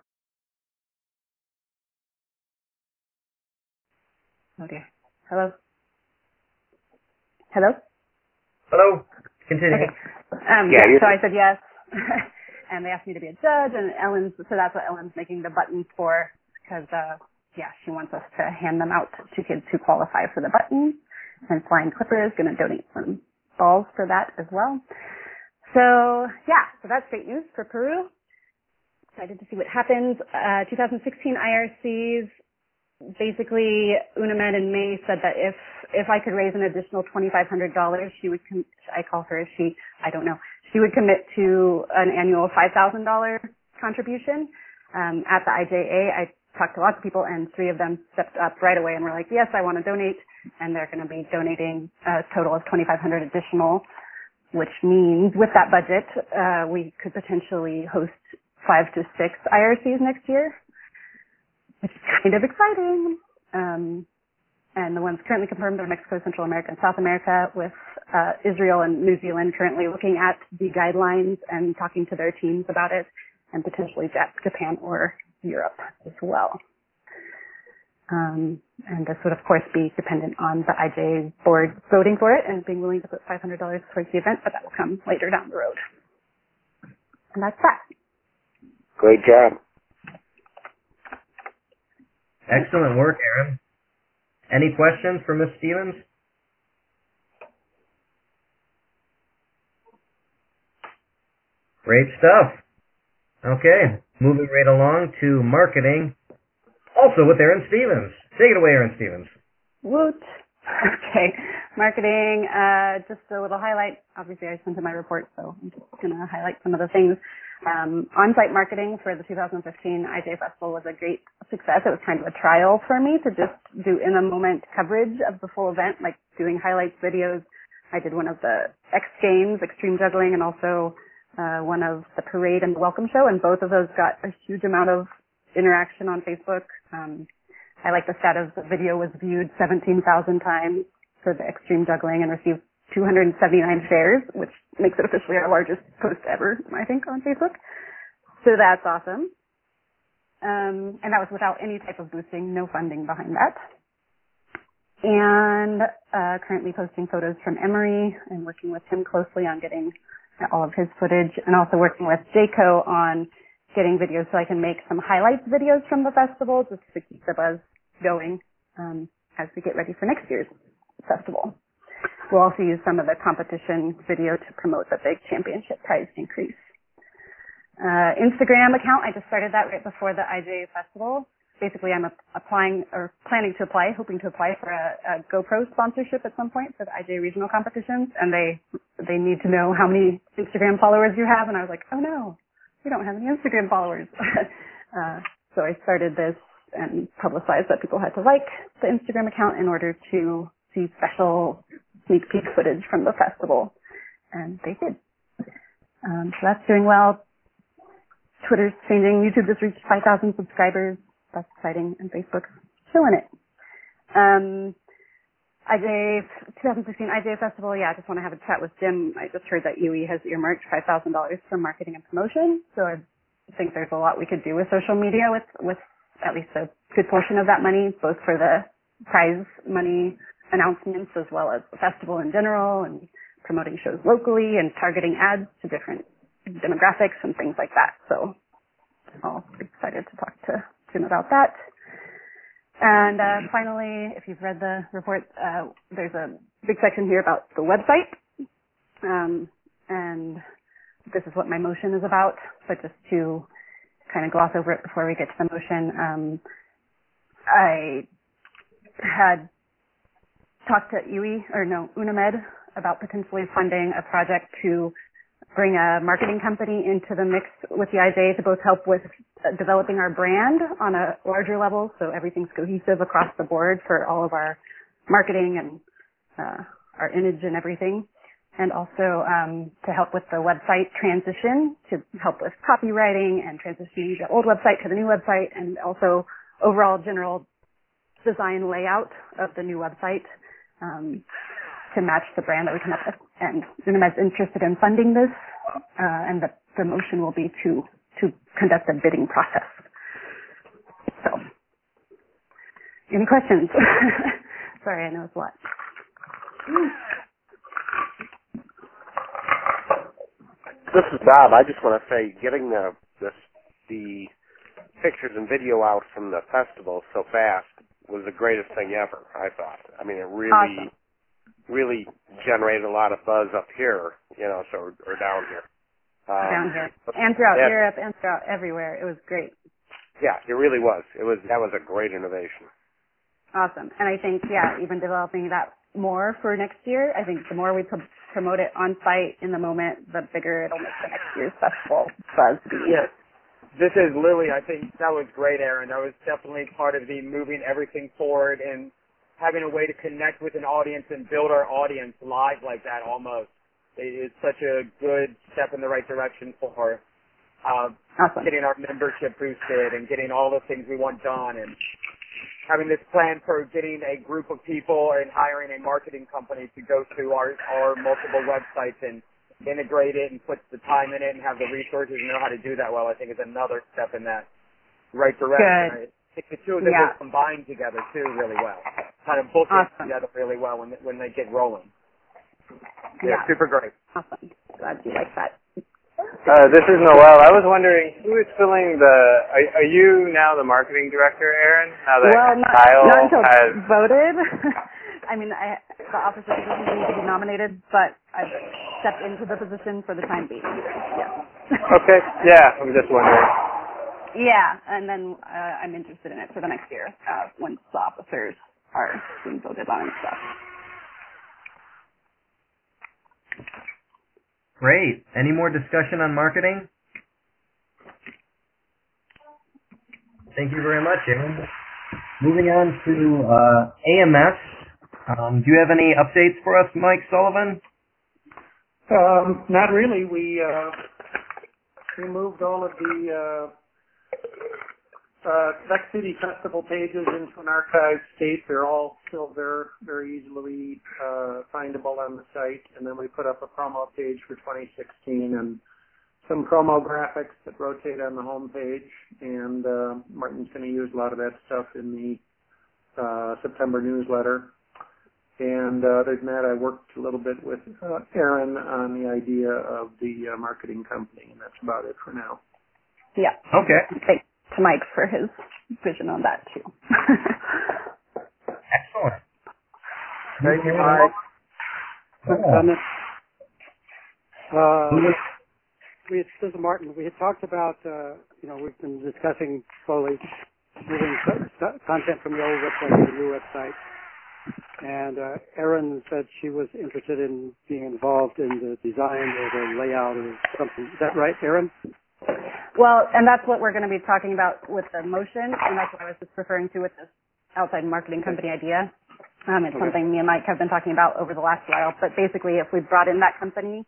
Okay. Hello? Hello? Hello. Continue. Okay. So I said yes. And they asked me to be a judge, and so that's what Ellen's making the buttons for, because, she wants us to hand them out to kids who qualify for the buttons. And Flying Clipper is going to donate some balls for that as well. So that's great news for Peru. Excited to see what happens. 2016 IRCs, basically UNAMED in May said that if I could raise an additional $2,500, she would, I call her a she, I don't know, she would commit to an annual $5,000 contribution. At the IJA, I talked to lots of people, and 3 of them stepped up right away and were like, yes, I want to donate, and they're going to be donating a total of $2,500 additional, which means with that budget, we could potentially host 5 to 6 IRCs next year, which is kind of exciting. And the ones currently confirmed are Mexico, Central America, and South America, with Israel and New Zealand currently looking at the guidelines and talking to their teams about it, and potentially Japan or Europe as well. And this would, of course, be dependent on the IJ board voting for it and being willing to put $500 towards the event, but that will come later down the road. And that's that. Great job. Excellent work, Aaron. Any questions for Ms. Stevens? Great stuff. Okay, moving right along to marketing, also with Erin Stevens. Take it away, Erin Stevens. Woot. Okay, marketing, just a little highlight. Obviously, I sent in my report, so I'm just going to highlight some of the things. On-site marketing for the 2015 IJ Festival was a great success. It was kind of a trial for me to just do in-a-moment coverage of the full event, like doing highlights videos. I did one of the X Games, Extreme Juggling, and also one of the parade and the welcome show, and both of those got a huge amount of interaction on Facebook. I like the stat of the video was viewed 17,000 times for the Extreme Juggling and received 279 shares, which makes it officially our largest post ever, I think, on Facebook. So that's awesome. And that was without any type of boosting, no funding behind that. And currently posting photos from Emory and working with him closely on getting all of his footage, and also working with Jayco on getting videos so I can make some highlights videos from the festival just to keep the buzz going as we get ready for next year's festival. We'll also use some of the competition video to promote the big championship prize increase. Instagram account, I just started that right before the IJ Festival. Basically, I'm applying or planning to apply, hoping to apply for a GoPro sponsorship at some point for the IJ regional competitions, and they need to know how many Instagram followers you have, and I was like, oh no, we don't have any Instagram followers. So I started this and publicized that people had to like the Instagram account in order to see special sneak peek footage from the festival, and they did. So that's doing well. Twitter's changing. YouTube just reached 5,000 subscribers. That's exciting, and Facebook's killing it. IJ 2016 IJ Festival, yeah, I just want to have a chat with Jim. I just heard that UE has earmarked $5,000 for marketing and promotion, so I think there's a lot we could do with social media with at least a good portion of that money, both for the prize money announcements as well as the festival in general, and promoting shows locally and targeting ads to different demographics and things like that. So I'm excited to talk to Jim about that. And finally, if you've read the report, there's a big section here about the website. And this is what my motion is about. But just to kind of gloss over it before we get to the motion, I had talked to UNAMED about potentially funding a project to bring a marketing company into the mix with the IJ to both help with developing our brand on a larger level, so everything's cohesive across the board for all of our marketing and our image and everything, and also to help with the website transition, to help with copywriting and transitioning the old website to the new website, and also overall general design layout of the new website to match the brand that we come up with. And UNAMED's interested in funding this, and the motion will be to conduct a bidding process. So, any questions? Sorry, I know it's a lot. This is Bob. I just want to say, getting the pictures and video out from the festival so fast was the greatest thing ever, I thought. I mean, it really, really generated a lot of buzz up here, or down here. Down here. And throughout Europe and throughout everywhere. It was great. Yeah, it really was. That was a great innovation. Awesome. And I think, even developing that more for next year, I think the more we promote it on site in the moment, the bigger it'll make the next year's festival buzz be. Yes. This is Lily. I think that was great, Erin. That was definitely part of the moving everything forward and having a way to connect with an audience and build our audience live like that almost. It's such a good step in the right direction for awesome. Getting our membership boosted and getting all the things we want done, and having this plan for getting a group of people and hiring a marketing company to go to our multiple websites and integrate it and put the time in it and have the resources and know how to do that well, I think is another step in that right direction. Good. I think the two of them will combine together too really well. Kind of both together really well when they get rolling. Yeah, super great. Awesome. Glad you like that. This is Noel. I was wondering who is filling the. Are you now the marketing director, Aaron? Now that Kyle not until has voted. I mean, the officer doesn't need to be nominated, but I've stepped into the position for the time being. Yes. Okay. Yeah, I'm just wondering. Yeah, and then I'm interested in it for the next year once the officers are being voted on and stuff. Great. Any more discussion on marketing? Thank you very much, Aaron. Moving on to AMS. Do you have any updates for us, Mike Sullivan? Not really. We moved all of the Spec City Festival pages into an archive state. They're all still very easily findable on the site. And then we put up a promo page for 2016 and some promo graphics that rotate on the home page. And Martin's going to use a lot of that stuff in the September newsletter. And other than that, I worked a little bit with Aaron on the idea of the marketing company, and that's about it for now. Yeah. Okay. Thanks to Mike for his vision on that, too. Excellent. Thank you, Mike. This is Martin. We had talked about, we've been discussing slowly moving content from the old website to the new website. And Erin said she was interested in being involved in the design or the layout or something. Is that right, Erin? Well, and that's what we're going to be talking about with the motion, and that's what I was just referring to with this outside marketing company idea. It's something me and Mike have been talking about over the last while. But basically, if we brought in that company,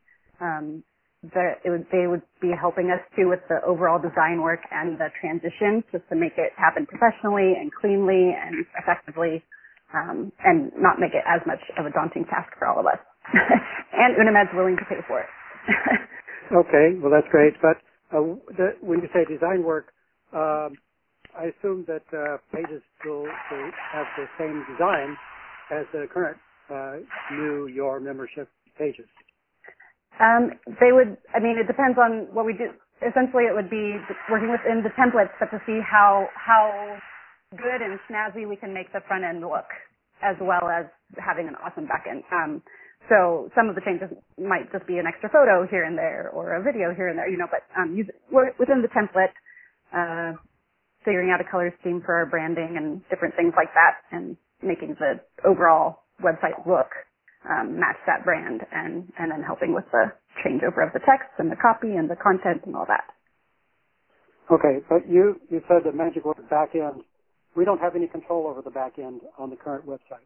they would be helping us too with the overall design work and the transition, just to make it happen professionally and cleanly and effectively, and not make it as much of a daunting task for all of us. And Unimed's willing to pay for it. Okay, well that's great. But when you say design work, I assume that pages will have the same design as the current new Your Membership pages. They would, it depends on what we do. Essentially, it would be working within the templates, but to see how good and snazzy we can make the front end look, as well as having an awesome back end. So some of the changes might just be an extra photo here and there, or a video here and there, but within the template, figuring out a color scheme for our branding and different things like that, and making the overall website look match that brand, and then helping with the changeover of the text and the copy and the content and all that. Okay, but you said the magic word back end. We don't have any control over the back end on the current website.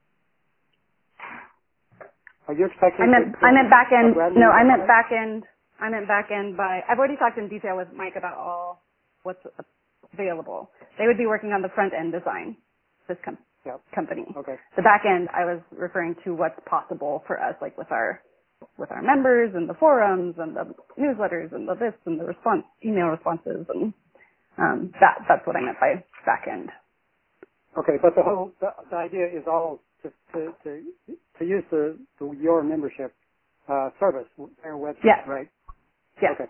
Are you expecting? I meant back end. No, I meant back end. I meant back end by. I've already talked in detail with Mike about all what's available. They would be working on the front end design. This company. Okay. The back end, I was referring to what's possible for us, like with our members and the forums and the newsletters and the this and the email responses, and that's what I meant by back end. Okay, but the idea is all to use the Your Membership service, their website, yes. right? Yes. Okay.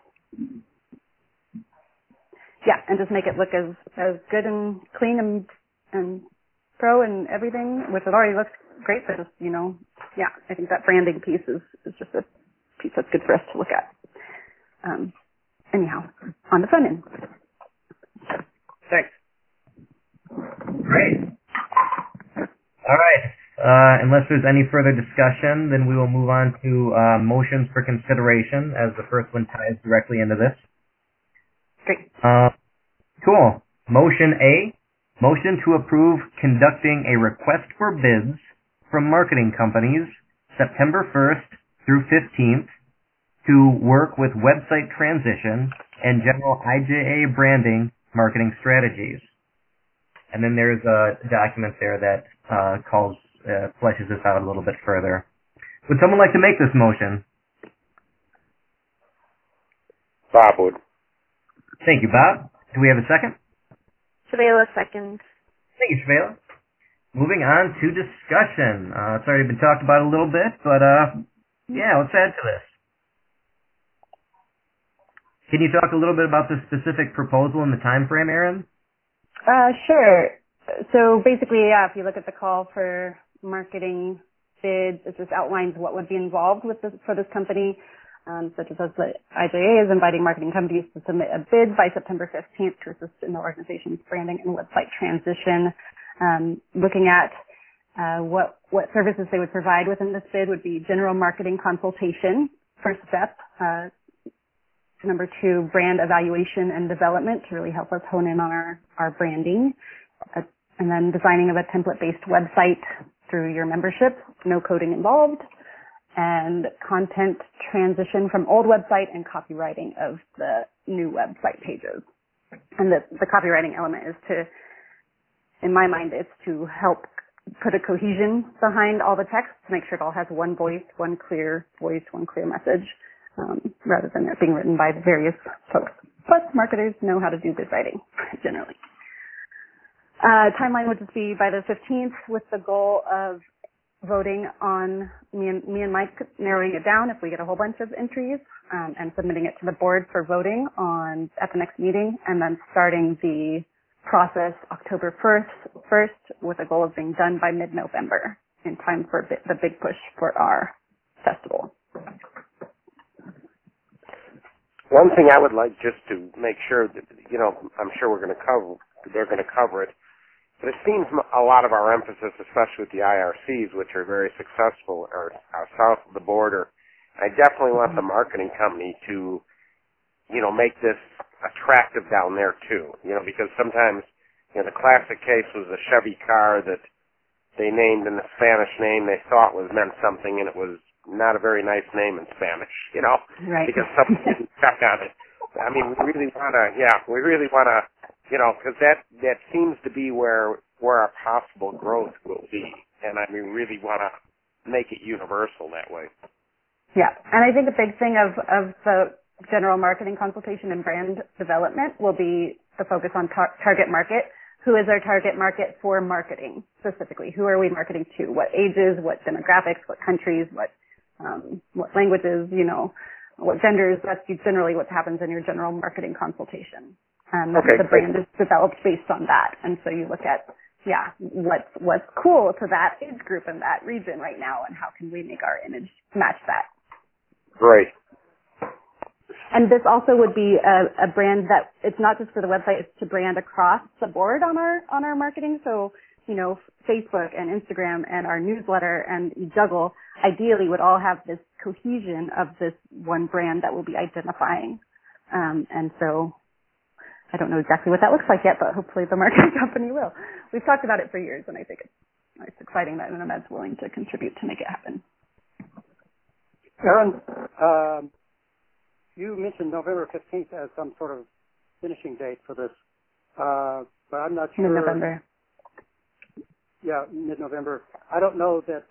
Yeah, and just make it look as good and clean and pro and everything, which it already looks great, but just, I think that branding piece is just a piece that's good for us to look at. Anyhow, on the front end. Thanks. Great. All right. Unless there's any further discussion, then we will move on to motions for consideration, as the first one ties directly into this. Great. Cool. Motion A. Motion to approve conducting a request for bids from marketing companies September 1st through 15th to work with website transition and general IJA branding marketing strategies. And then there's a document there that fleshes this out a little bit further. Would someone like to make this motion? Bob would. Thank you, Bob. Do we have a second? Shavela, second. Thank you, Shavela. Moving on to discussion. It's already been talked about a little bit, but let's add to this. Can you talk a little bit about the specific proposal and the time frame, Erin? Sure. So basically, yeah, if you look at the call for marketing bids, it just outlines what would be involved with this, for this company, such as the IJA is inviting marketing companies to submit a bid by September 15th to assist in the organization's branding and website transition. Looking at what services they would provide within this bid would be general marketing consultation, first step. Number 2, brand evaluation and development to really help us hone in on our branding. And then designing of a template-based website through your membership, no coding involved. And content transition from old website and copywriting of the new website pages. And the copywriting element is to, in my mind, it's to help put a cohesion behind all the text to make sure it all has one voice, one clear voice, one clear message, rather than it being written by various folks. Plus, marketers know how to do good writing, generally. Timeline would just be by the 15th with the goal of voting on me and Mike narrowing it down if we get a whole bunch of entries, and submitting it to the board for voting at the next meeting, and then starting the process October 1st with a goal of being done by mid-November in time for the big push for our festival. One thing I would like just to make sure that, I'm sure they're going to cover it, but it seems a lot of our emphasis, especially with the IRCs, which are very successful, are south of the border. I definitely want the marketing company to, make this attractive down there too, because sometimes, the classic case was a Chevy car that they named in the Spanish name they thought meant something, and it was not a very nice name in Spanish, right. Because someone didn't check on it. I mean, we really want to, because that seems to be where our possible growth will be, and I mean, really want to make it universal that way. Yeah, and I think a big thing of the general marketing consultation and brand development will be the focus on target market. Who is our target market for marketing specifically? Who are we marketing to? What ages? What demographics? What countries? What languages? What genders? That's generally what happens in your general marketing consultation. Okay, the brand is developed based on that, and so you look at what's cool to that age group in that region right now, and how can we make our image match that? Great. And this also would be a brand that it's not just for the website; it's to brand across the board on our marketing. So Facebook and Instagram and our newsletter and Juggle ideally would all have this cohesion of this one brand that we'll be identifying. And so I don't know exactly what that looks like yet, but hopefully the marketing company will. We've talked about it for years, and I think it's exciting that Nomed's willing to contribute to make it happen. Erin, you mentioned November 15th as some sort of finishing date for this, but I'm not sure. Mid-November. Yeah, mid-November. I don't know that.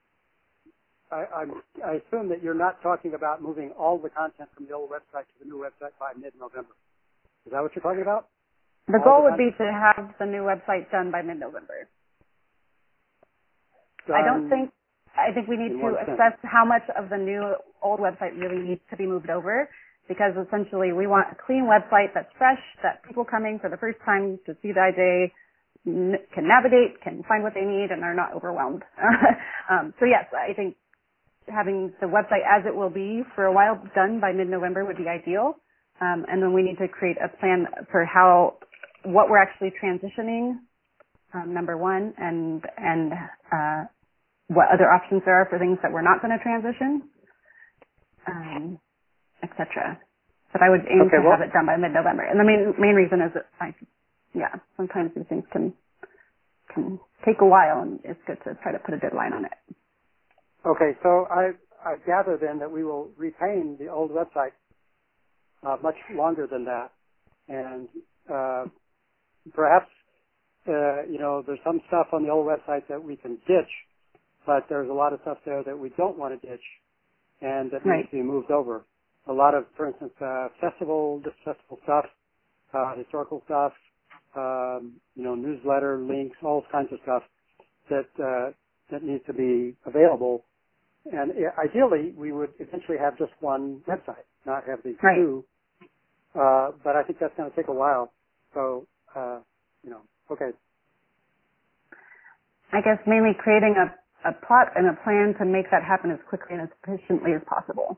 I assume that you're not talking about moving all the content from the old website to the new website by mid-November. Is that what you're talking about? The goal would be to have the new website done by mid-November. I think we need to assess how much of the new old website really needs to be moved over, because essentially we want a clean website that's fresh, that people coming for the first time to see the IJ can navigate, can find what they need, and are not overwhelmed. So yes, I think having the website as it will be for a while done by mid-November would be ideal. And then we need to create a plan for what we're actually transitioning, number one, and what other options there are for things that we're not going to transition, etc. But I would aim to have it done by mid-November. And the main reason is that sometimes these things can take a while, and it's good to try to put a deadline on it. Okay, so I gather then that we will retain the old website much longer than that, and perhaps there's some stuff on the old website that we can ditch, but there's a lot of stuff there that we don't want to ditch and that needs to be moved over. A lot of, for instance, festival stuff, historical stuff, newsletter links, all kinds of stuff that needs to be available. And ideally, we would eventually have just one website, not have these two. but I think that's going to take a while. So, okay. I guess mainly creating a plot and a plan to make that happen as quickly and as efficiently as possible.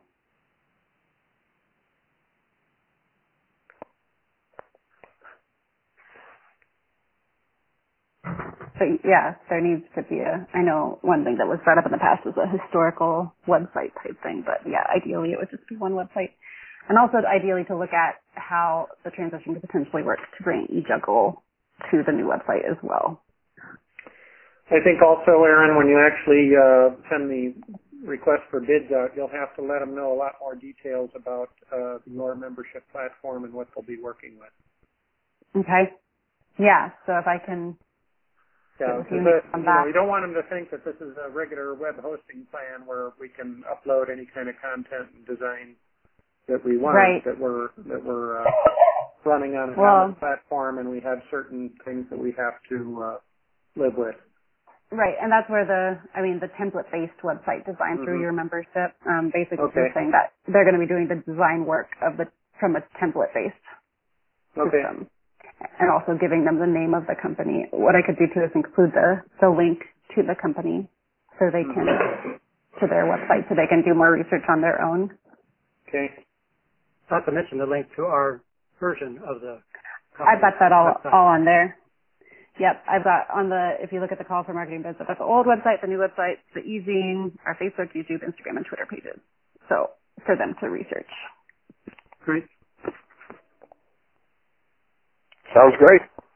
So yeah, there needs to be I know one thing that was brought up in the past was a historical website type thing, but yeah, ideally it would just be one website. And also ideally to look at how the transition could potentially work to bring eJuggle to the new website as well. I think also, Aaron, when you actually send the request for bids out, you'll have to let them know a lot more details about your membership platform and what they'll be working with. Okay. Yeah, so if I can... Yeah, because you don't want them to think that this is a regular web hosting plan where we can upload any kind of content and design that we want, right. that we're running on a common platform and we have certain things that we have to live with. Right, and that's where the template-based website design through your membership, basically just saying that they're going to be doing the design work from a template-based system. And also giving them the name of the company. What I could do too is include the link to the company so they can, to their website, so they can do more research on their own. Okay. Not to mention the link to our version of the company. I've got that all on there. Yep, I've got if you look at the call for marketing bids, I've got the old website, the new website, the e-zine, our Facebook, YouTube, Instagram, and Twitter pages. So, for them to research. Great. Sounds great.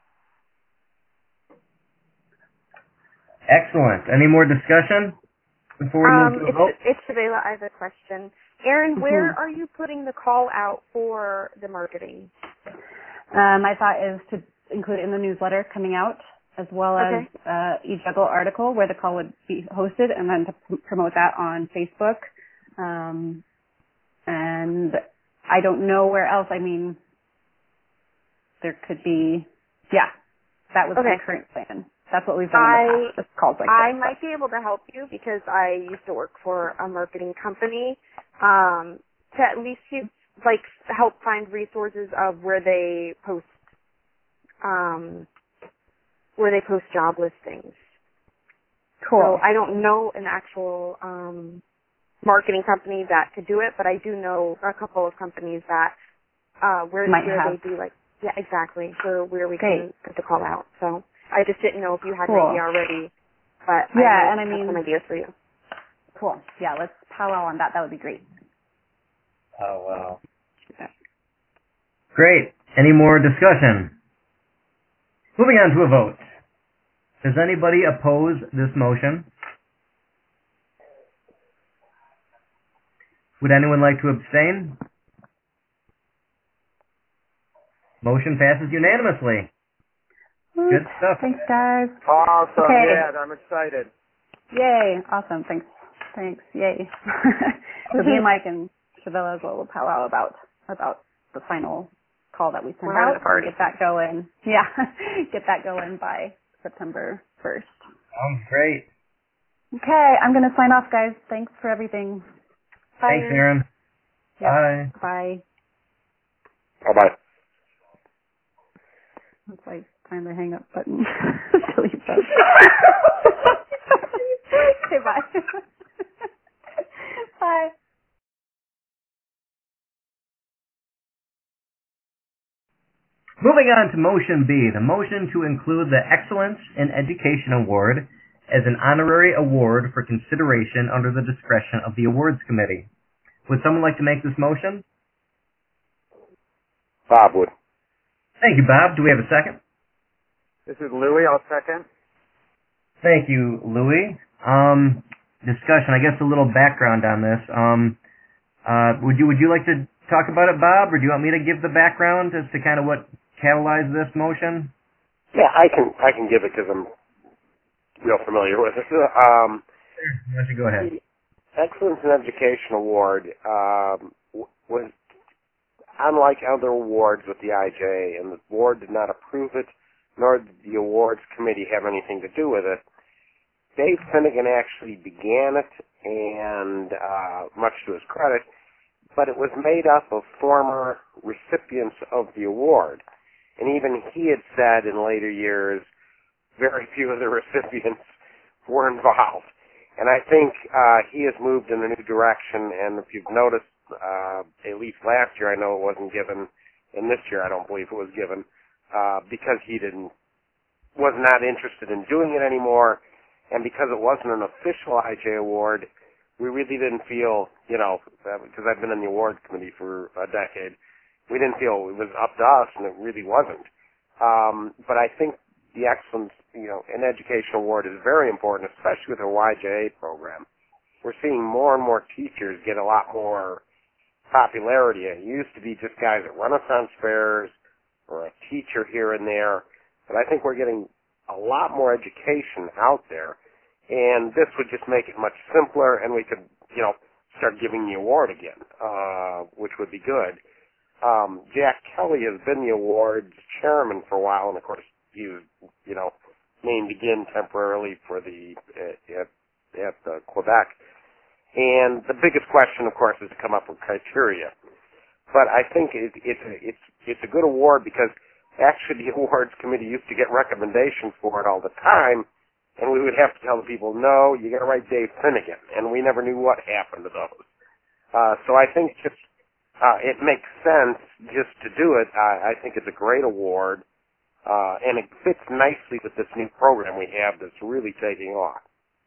Excellent. Any more discussion before we move to a vote? It's Shabela. I have a question. Aaron, where are you putting the call out for the marketing? My thought is to include it in the newsletter coming out, as well as eJuggle article where the call would be hosted, and then to promote that on Facebook. And I don't know where else. I mean, there could be, that was my current plan. That's what we've done in the past, just calls like I this. might be able to help you because I used to work for a marketing company to at least help find resources of where they post job listings. Cool. So I don't know an actual marketing company that could do it, but I do know a couple of companies that where they do exactly, where we can put the call out. So I just didn't know if you had an idea already, but I have some ideas for you. Cool. Yeah, let's powwow on that. That would be great. Oh, wow. Great. Any more discussion? Moving on to a vote. Does anybody oppose this motion? Would anyone like to abstain? Motion passes unanimously. Good stuff. Thanks, guys. Awesome. Okay. Yeah, I'm excited. Yay. Awesome. Thanks. Yay. So me and Mike and Shabela as well will powwow about the final call that we sent out and get that going. Yeah. Get that going by September 1st. Sounds great. Okay. I'm going to sign off, guys. Thanks for everything. Bye. Thanks, Aaron. Yep. Bye. Bye. Bye-bye. Let's find the hang up button. Silly bug. Okay, bye. Bye. Moving on to motion B, the motion to include the Excellence in Education Award as an honorary award for consideration under the discretion of the awards committee. Would someone like to make this motion? Bob would. Thank you, Bob. Do we have a second? This is Louie. I'll second. Thank you, Louie. Discussion, I guess a little background on this. Would you like to talk about it, Bob, or do you want me to give the background as to kind of what catalyzed this motion? Yeah, I can give it because I'm real familiar with it. Why don't you go ahead? The Excellence in Education Award was unlike other awards with the IJ, and the board did not approve it, nor did the awards committee have anything to do with it. Dave Finnegan actually began it, and much to his credit, but it was made up of former recipients of the award. And even he had said in later years, very few of the recipients were involved. And I think he has moved in a new direction, and if you've noticed, at least last year I know it wasn't given, and this year I don't believe it was given, because he was not interested in doing it anymore, and because it wasn't an official IJ award, we really didn't feel, because I've been in the awards committee for a decade, we didn't feel it was up to us, and it really wasn't. But I think the Excellence, in Education Award is very important, especially with our YJA program. We're seeing more and more teachers get a lot more popularity. It used to be just guys at Renaissance fairs or a teacher here and there, but I think we're getting a lot more education out there, and this would just make it much simpler, and we could, start giving the award again, which would be good. Jack Kelly has been the awards chairman for a while, and of course he was, named again temporarily for at Quebec. And the biggest question, of course, is to come up with criteria. But I think it's a good award because actually the awards committee used to get recommendations for it all the time, and we would have to tell the people, no, you got to write Dave Finnegan, and we never knew what happened to those. So I think just it makes sense just to do it. I think it's a great award, and it fits nicely with this new program we have that's really taking off.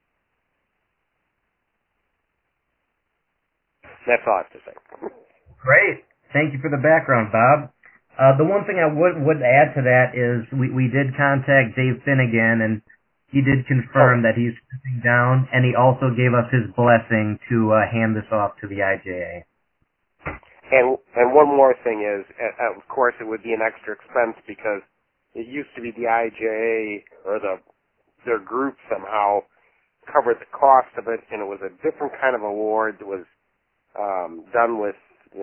That's all I have to say. Great. Thank you for the background, Bob. The one thing I would add to that is we did contact Dave Finnegan, and he did confirm that he's stepping down, and he also gave us his blessing to hand this off to the IJA. And one more thing is, of course, it would be an extra expense because it used to be the IJA or their group somehow covered the cost of it, and it was a different kind of award that was done with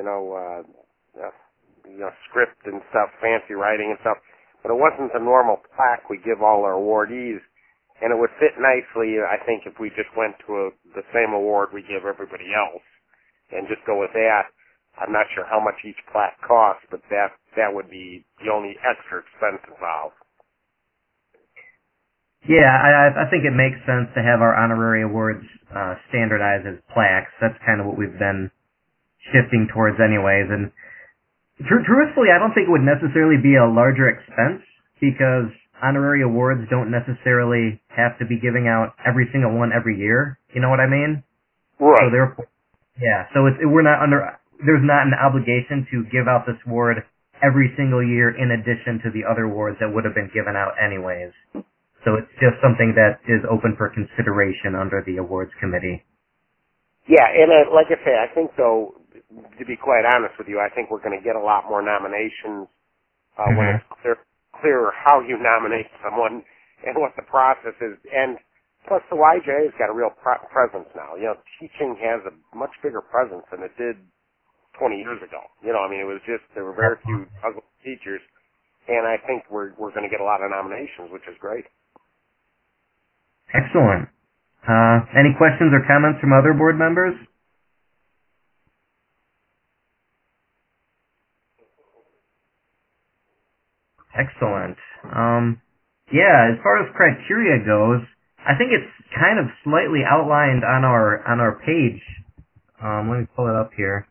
script and stuff, fancy writing and stuff. But it wasn't the normal plaque we give all our awardees, and it would fit nicely, I think, if we just went to the same award we give everybody else and just go with that. I'm not sure how much each plaque costs, but that would be the only extra expense involved. Yeah, I think it makes sense to have our honorary awards standardized as plaques. That's kind of what we've been shifting towards anyways. And truthfully, I don't think it would necessarily be a larger expense because honorary awards don't necessarily have to be giving out every single one every year. You know what I mean? Right. So therefore, there's not an obligation to give out this award every single year in addition to the other awards that would have been given out anyways. So it's just something that is open for consideration under the awards committee. Yeah, and like I say, I think, though, to be quite honest with you, I think we're going to get a lot more nominations when it's clearer how you nominate someone and what the process is. And plus, the YJA has got a real presence now. Teaching has a much bigger presence than it did 20 years ago. It was just, there were very few ugly teachers, and I think we're going to get a lot of nominations, which is great. Excellent. Any questions or comments from other board members? Excellent. As far as criteria goes, I think it's kind of slightly outlined on our page. Let me pull it up here.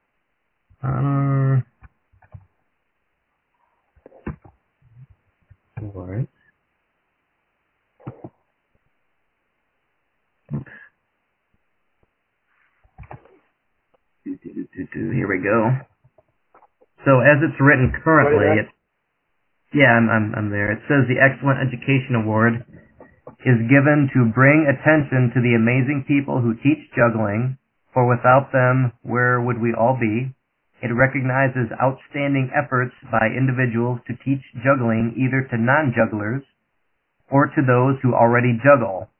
Alright. Here we go. So as it's written currently, I'm there. It says the Excellent Education Award is given to bring attention to the amazing people who teach juggling, for without them, where would we all be? It recognizes outstanding efforts by individuals to teach juggling either to non-jugglers or to those who already juggle.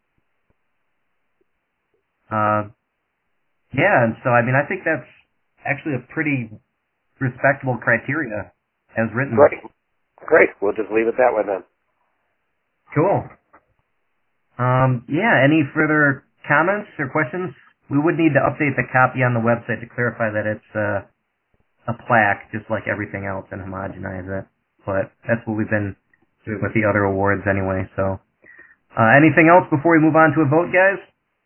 And so, I think that's actually a pretty respectable criteria as written. Great. We'll just leave it that way then. Cool. Any further comments or questions we would need to update the copy on the website to clarify that it's a plaque, just like everything else, and homogenize it. But that's what we've been doing with the other awards anyway. So, anything else before we move on to a vote, guys?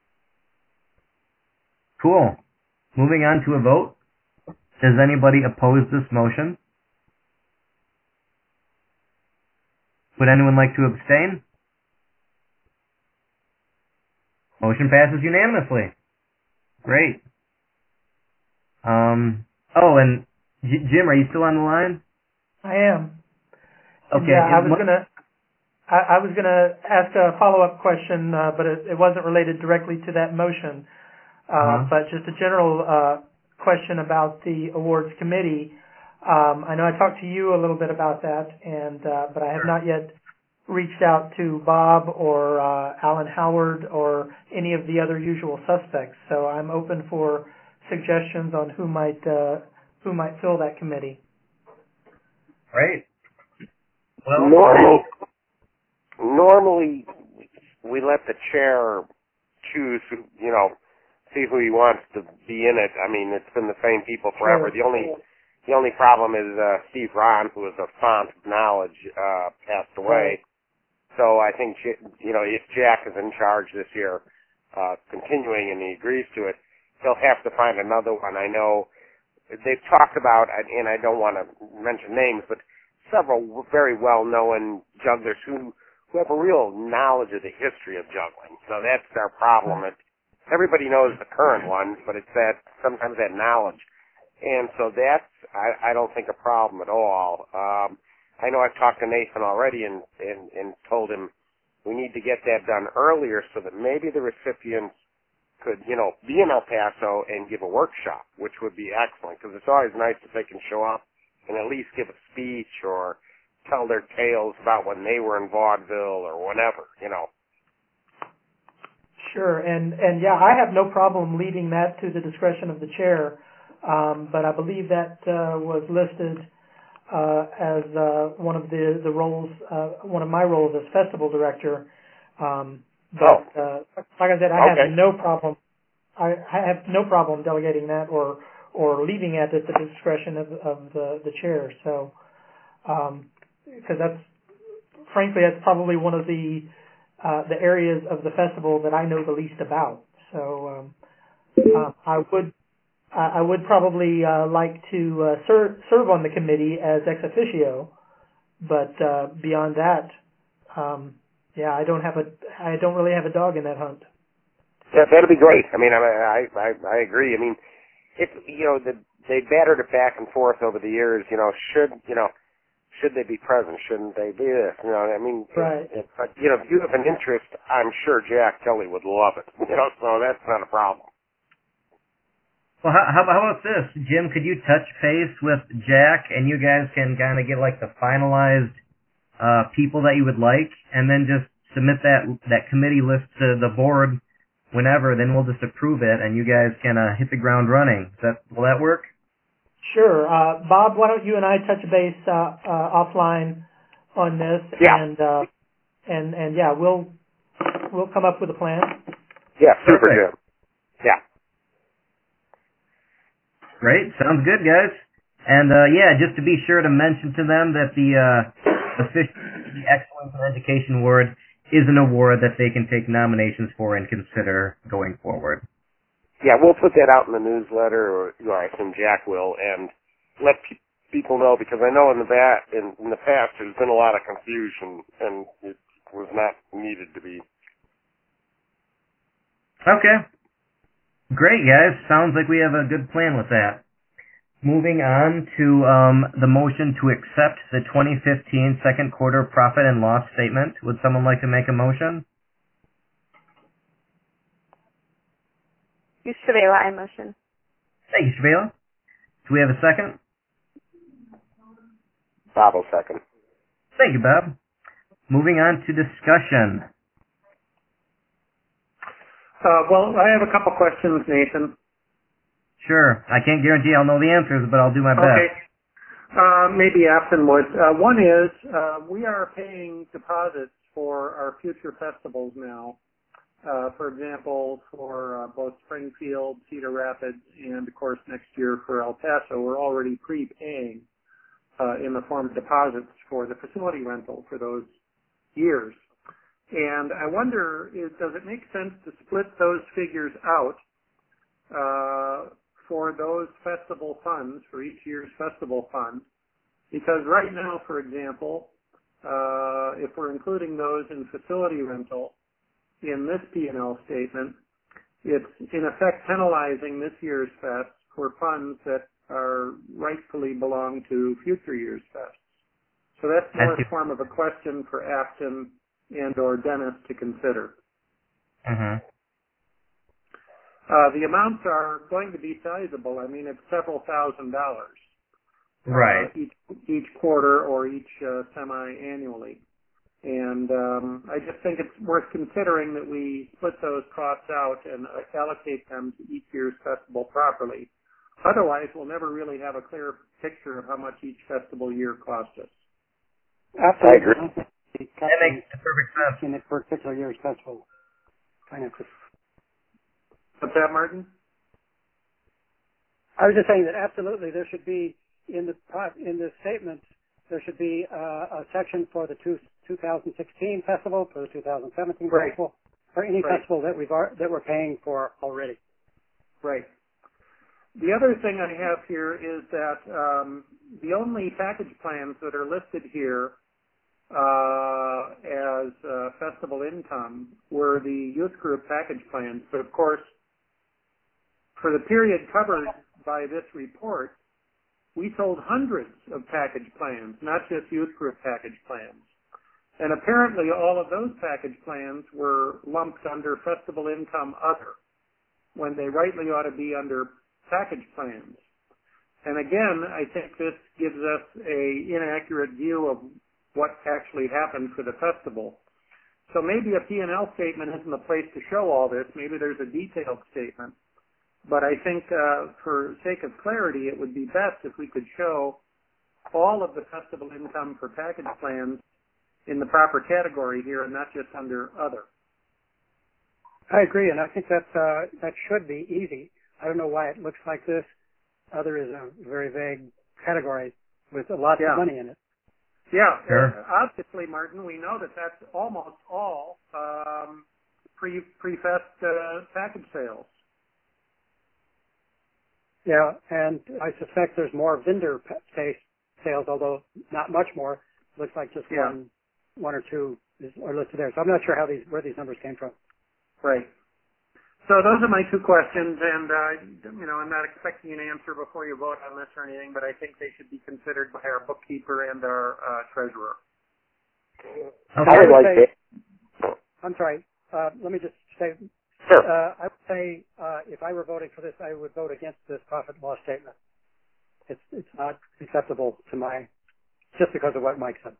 Cool. Moving on to a vote. Does anybody oppose this motion? Would anyone like to abstain? Motion passes unanimously. Great. Oh, and Jim, are you still on the line? I am. Okay. Yeah, I was gonna ask a follow-up question, but it wasn't related directly to that motion. But just a general question about the awards committee. I know I talked to you a little bit about that, but I have not yet reached out to Bob or Alan Howard or any of the other usual suspects. So I'm open for suggestions on who might fill that committee. Great. Well, normally we let the chair choose, see who he wants to be in it. I mean, it's been the same people forever. Sure. The only problem is Steve Ron, who was a font of knowledge, passed away. Right. So I think, if Jack is in charge this year, continuing, and he agrees to it, he'll have to find another one. I know they've talked about, and I don't want to mention names, but several very well-known jugglers who have a real knowledge of the history of juggling. So that's their problem. Everybody knows the current ones, but it's sometimes that knowledge. And so that's, I don't think, a problem at all. I know I've talked to Nathan already and told him we need to get that done earlier so that maybe the recipients could, be in El Paso and give a workshop, which would be excellent, because it's always nice if they can show up and at least give a speech or tell their tales about when they were in vaudeville or whatever, Sure, and yeah, I have no problem leaving that to the discretion of the chair, but I believe that was listed as one of the roles, one of my roles as festival director. Like I said, I have no problem. I have no problem delegating that or leaving it at the discretion of the chair. So, because frankly, that's probably one of the areas of the festival that I know the least about. So, I would probably like to serve on the committee as ex officio, but beyond that, yeah, I don't really have a dog in that hunt. Yeah, that'd be great. I mean, I agree. I mean, if they battered it back and forth over the years. Should they be present? Shouldn't they be this? I mean, right. But if you have an interest, I'm sure Jack Kelly would love it. So that's not a problem. Well, how about this, Jim? Could you touch base with Jack, and you guys can kind of get like the finalized people that you would like, and then just submit that committee list to the board whenever. Then we'll just approve it, and you guys can hit the ground running. Will that work? Sure. Bob, why don't you and I touch base offline on this? Yeah. And yeah, we'll come up with a plan. Yeah, super good. Yeah. Great. Sounds good, guys. And yeah, just to be sure to mention to them that the Excellence in Education Award is an award that they can take nominations for and consider going forward. Yeah, we'll put that out in the newsletter, or I assume Jack will, and let people know, because I know in the past there's been a lot of confusion, and it was not needed to be. Okay. Great, guys. Sounds like we have a good plan with that. Moving on to the motion to accept the 2015 second quarter profit and loss statement. Would someone like to make a motion? Chavela, I motion. Thank you, Chavela. Do we have a second? Bob will second. Thank you, Bob. Moving on to discussion. Well, I have a couple questions, Nathan. Sure. I can't guarantee I'll know the answers, but I'll do my best. Okay. Maybe Afton would. One is, we are paying deposits for our future festivals now. For example, for both Springfield, Cedar Rapids, and of course next year for El Paso, we're already prepaying in the form of deposits for the facility rental for those years. And I wonder, does it make sense to split those figures out for those festival funds, for each year's festival fund? Because right now, for example, if we're including those in facility rental in this P&L statement, it's in effect penalizing this year's fests for funds that are rightfully belong to future year's fests. So that's more a form of a question for Afton and or Dennis to consider. Mm-hmm. The amounts are going to be sizable. I mean, it's several $1,000s. Right. Each quarter or each semi-annually. And I just think it's worth considering that we split those costs out and allocate them to each year's festival properly. Otherwise, we'll never really have a clear picture of how much each festival year cost us. Absolutely. I agree. That makes perfect sense. In a particular year's festival finances. What's that, Martin? I was just saying that absolutely there should be in the statement there should be a section for the 2016 festival, for the 2017 right. festival, for any right. festival that we're paying for already. Right. The other thing I have here is that the only package plans that are listed here as festival income were the youth group package plans. But of course, for the period covered by this report, we sold hundreds of package plans, not just youth group package plans. And apparently all of those package plans were lumped under festival income other, when they rightly ought to be under package plans. And again, I think this gives us an inaccurate view of what actually happened for the festival. So maybe a P&L statement isn't the place to show all this. Maybe there's a detailed statement. But I think for sake of clarity, it would be best if we could show all of the festival income for package plans in the proper category here and not just under other. I agree, and I think that should be easy. I don't know why it looks like this. Other is a very vague category with a lot of money in it. Yeah, sure. Obviously, Martin, we know that that's almost all pre-fest package sales. Yeah, and I suspect there's more vendor sales, although not much more. Looks like just one or two are listed there. So I'm not sure where these numbers came from. Right. So those are my two questions, and I'm not expecting an answer before you vote on this or anything, but I think they should be considered by our bookkeeper and our treasurer. Okay. I'm sorry. Let me just say. Sure. I would say if I were voting for this, I would vote against this profit and loss statement. It's not acceptable to just because of what Mike said.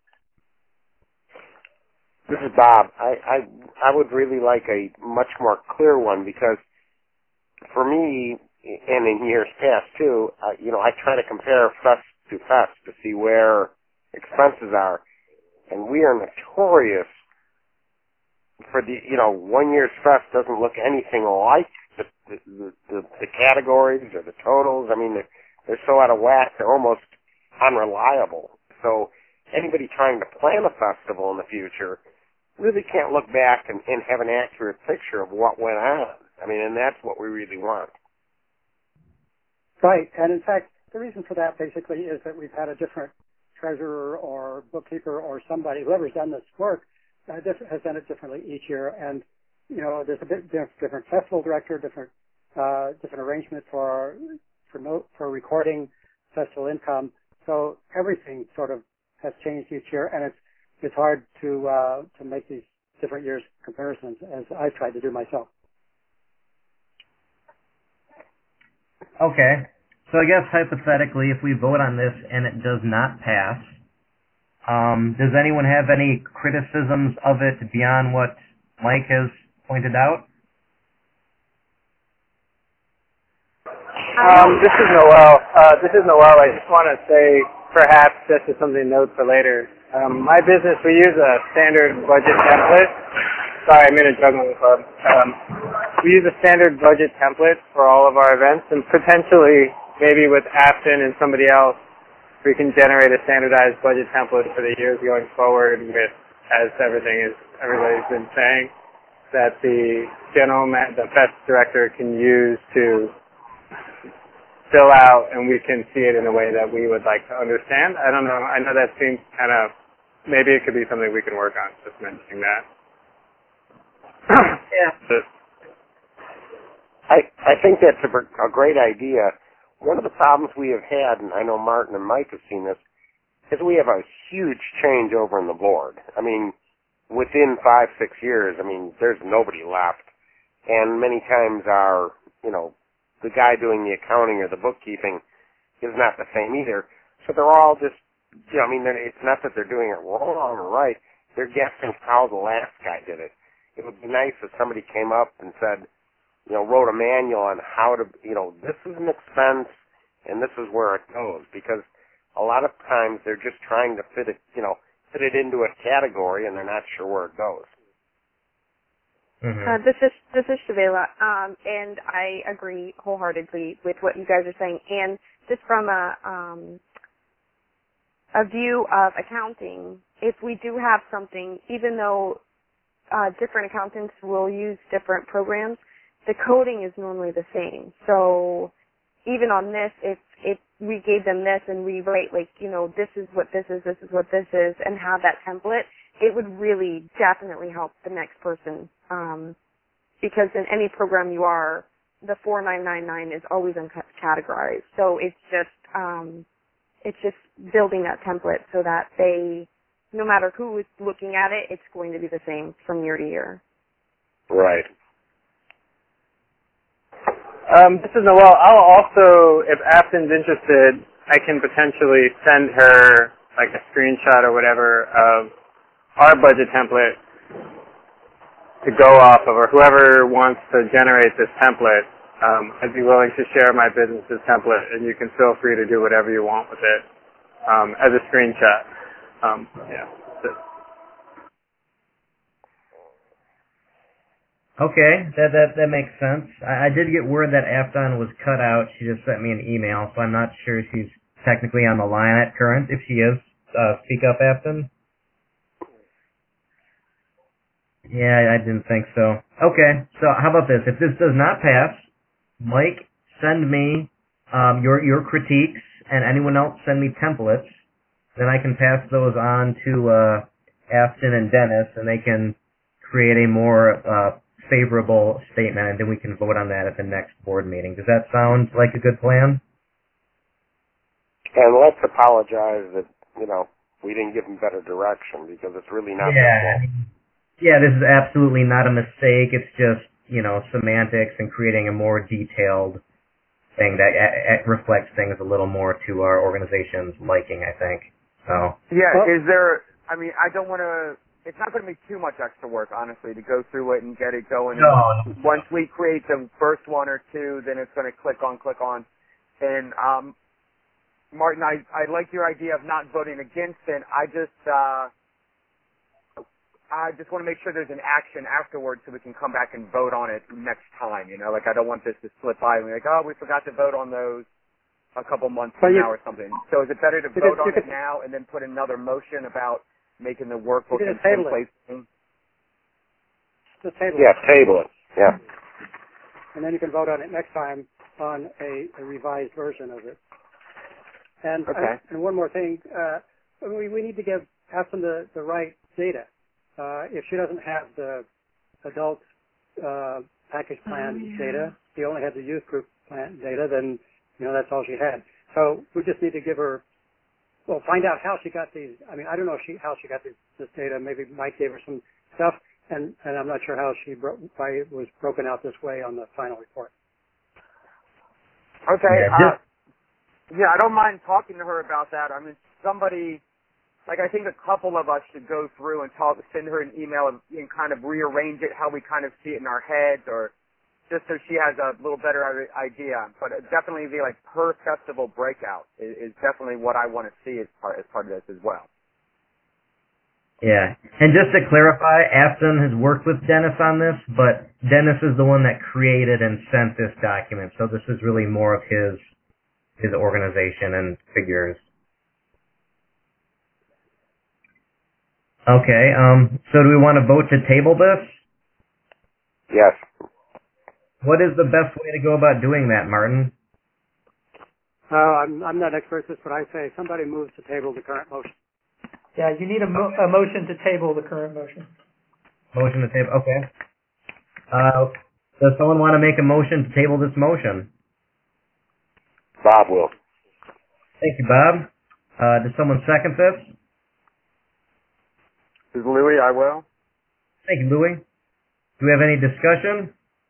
This is Bob. I would really like a much more clear one because for me, and in years past too, I try to compare fest to fest to see where expenses are, and we are notorious for the 1 year's fest doesn't look anything like the categories or the totals. I mean, they're so out of whack, they're almost unreliable. So anybody trying to plan a festival in the future really can't look back and have an accurate picture of what went on. I mean, and that's what we really want. Right, and in fact, the reason for that basically is that we've had a different treasurer or bookkeeper or somebody, whoever's done this work, has done it differently each year, and there's a bit different festival director, different arrangement for recording festival income. So everything sort of has changed each year, and it's hard to make these different years comparisons, as I've tried to do myself. Okay. So I guess hypothetically, if we vote on this and it does not pass, does anyone have any criticisms of it beyond what Mike has pointed out? This is Noel. I just want to say, perhaps just as something to note for later. My business, we use a standard budget template, sorry, I'm in a juggling club. We use a standard budget template for all of our events, and potentially, maybe with Afton and somebody else, we can generate a standardized budget template for the years going forward with, as everybody's been saying, that the the fest director can use to fill out, and we can see it in a way that we would like to understand. I don't know. I know that seems kind of, maybe it could be something we can work on, just mentioning that. Yeah. I think that's a great idea. One of the problems we have had, and I know Martin and Mike have seen this, is we have a huge change over in the board. I mean, within 5-6 years, I mean, there's nobody left. And many times the guy doing the accounting or the bookkeeping is not the same either. So they're all just, I mean, it's not that they're doing it wrong or right. They're guessing how the last guy did it. It would be nice if somebody came up and said, wrote a manual on how to, this is an expense and this is where it goes. Because a lot of times they're just trying to fit it into a category and they're not sure where it goes. Mm-hmm. This is Shavela, and I agree wholeheartedly with what you guys are saying. And just from a view of accounting, if we do have something, even though different accountants will use different programs, the coding is normally the same. So even on this, if we gave them this and we write this is what this is, this is what this is, and have that template, it would really definitely help the next person. Because in any program you are, the 4999 is always categorized. So it's just building that template so that no matter who is looking at it, it's going to be the same from year to year. Right. This is Noel. I'll also, if Afton's interested, I can potentially send her like a screenshot or whatever of our budget template to go off of, or whoever wants to generate this template. I'd be willing to share my business's template, and you can feel free to do whatever you want with it as a screenshot. Okay, that makes sense. I did get word that Afton was cut out. She just sent me an email, so I'm not sure she's technically on the line at current. If she is, speak up, Afton. Yeah, I didn't think so. Okay, so how about this? If this does not pass, Mike, send me your critiques, and anyone else send me templates. Then I can pass those on to Afton and Dennis, and they can create a more favorable statement, and then we can vote on that at the next board meeting. Does that sound like a good plan? And let's apologize that, we didn't give them better direction, because it's really not their fault. Yeah, this is absolutely not a mistake. It's just, semantics and creating a more detailed thing that reflects things a little more to our organization's liking, I think. So. Yeah, I don't want to, it's not going to be too much extra work, honestly, to go through it and get it going. No. Once we create the first one or two, then it's going to click on. And, Martin, I like your idea of not voting against it. I just want to make sure there's an action afterwards so we can come back and vote on it next time, I don't want this to slip by and be like, we forgot to vote on those a couple months from now or something. So is it better to vote on it now and then put another motion about making the workbook in place? Just table it. Yeah, table it. Yeah. And then you can vote on it next time on a revised version of it. And one more thing, we need to give Afton the right data. If she doesn't have the adult package plan data, she only had the youth group plan data, then that's all she had. So we just need to give her, find out how she got these. I mean, I don't know how she got this data. Maybe Mike gave her some stuff, and I'm not sure how why it was broken out this way on the final report. Okay. Yeah, I don't mind talking to her about that. I mean, somebody, I think a couple of us should go through and send her an email and kind of rearrange it how we kind of see it in our heads, or just so she has a little better idea. But it definitely be her festival breakout is definitely what I want to see as part of this as well. Yeah. And just to clarify, Afton has worked with Dennis on this, but Dennis is the one that created and sent this document, so this is really more of his organization and figures. Okay, so do we want to vote to table this? Yes. What is the best way to go about doing that, Martin? I'm not an expert at this, but I say somebody moves to table the current motion. Yeah, you need a motion to table the current motion. Motion to table, okay. Does someone want to make a motion to table this motion? Bob will. Thank you, Bob. Does someone second this? This is Louis. I will. Thank you, Louis. Do we have any discussion?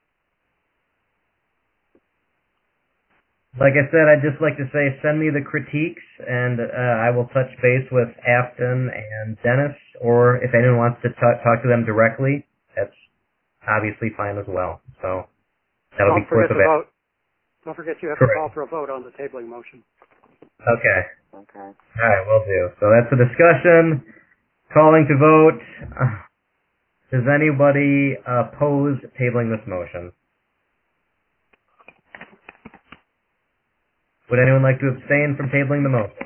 Like I said, I'd just like to say send me the critiques, and I will touch base with Afton and Dennis, or if anyone wants to talk to them directly, that's obviously fine as well. So that'll be quick of it. Don't forget you have Correct. to call for a vote on the tabling motion. Okay. Okay. All right, will do. So that's a discussion. Calling to vote. Does anybody oppose tabling this motion? Would anyone like to abstain from tabling the motion?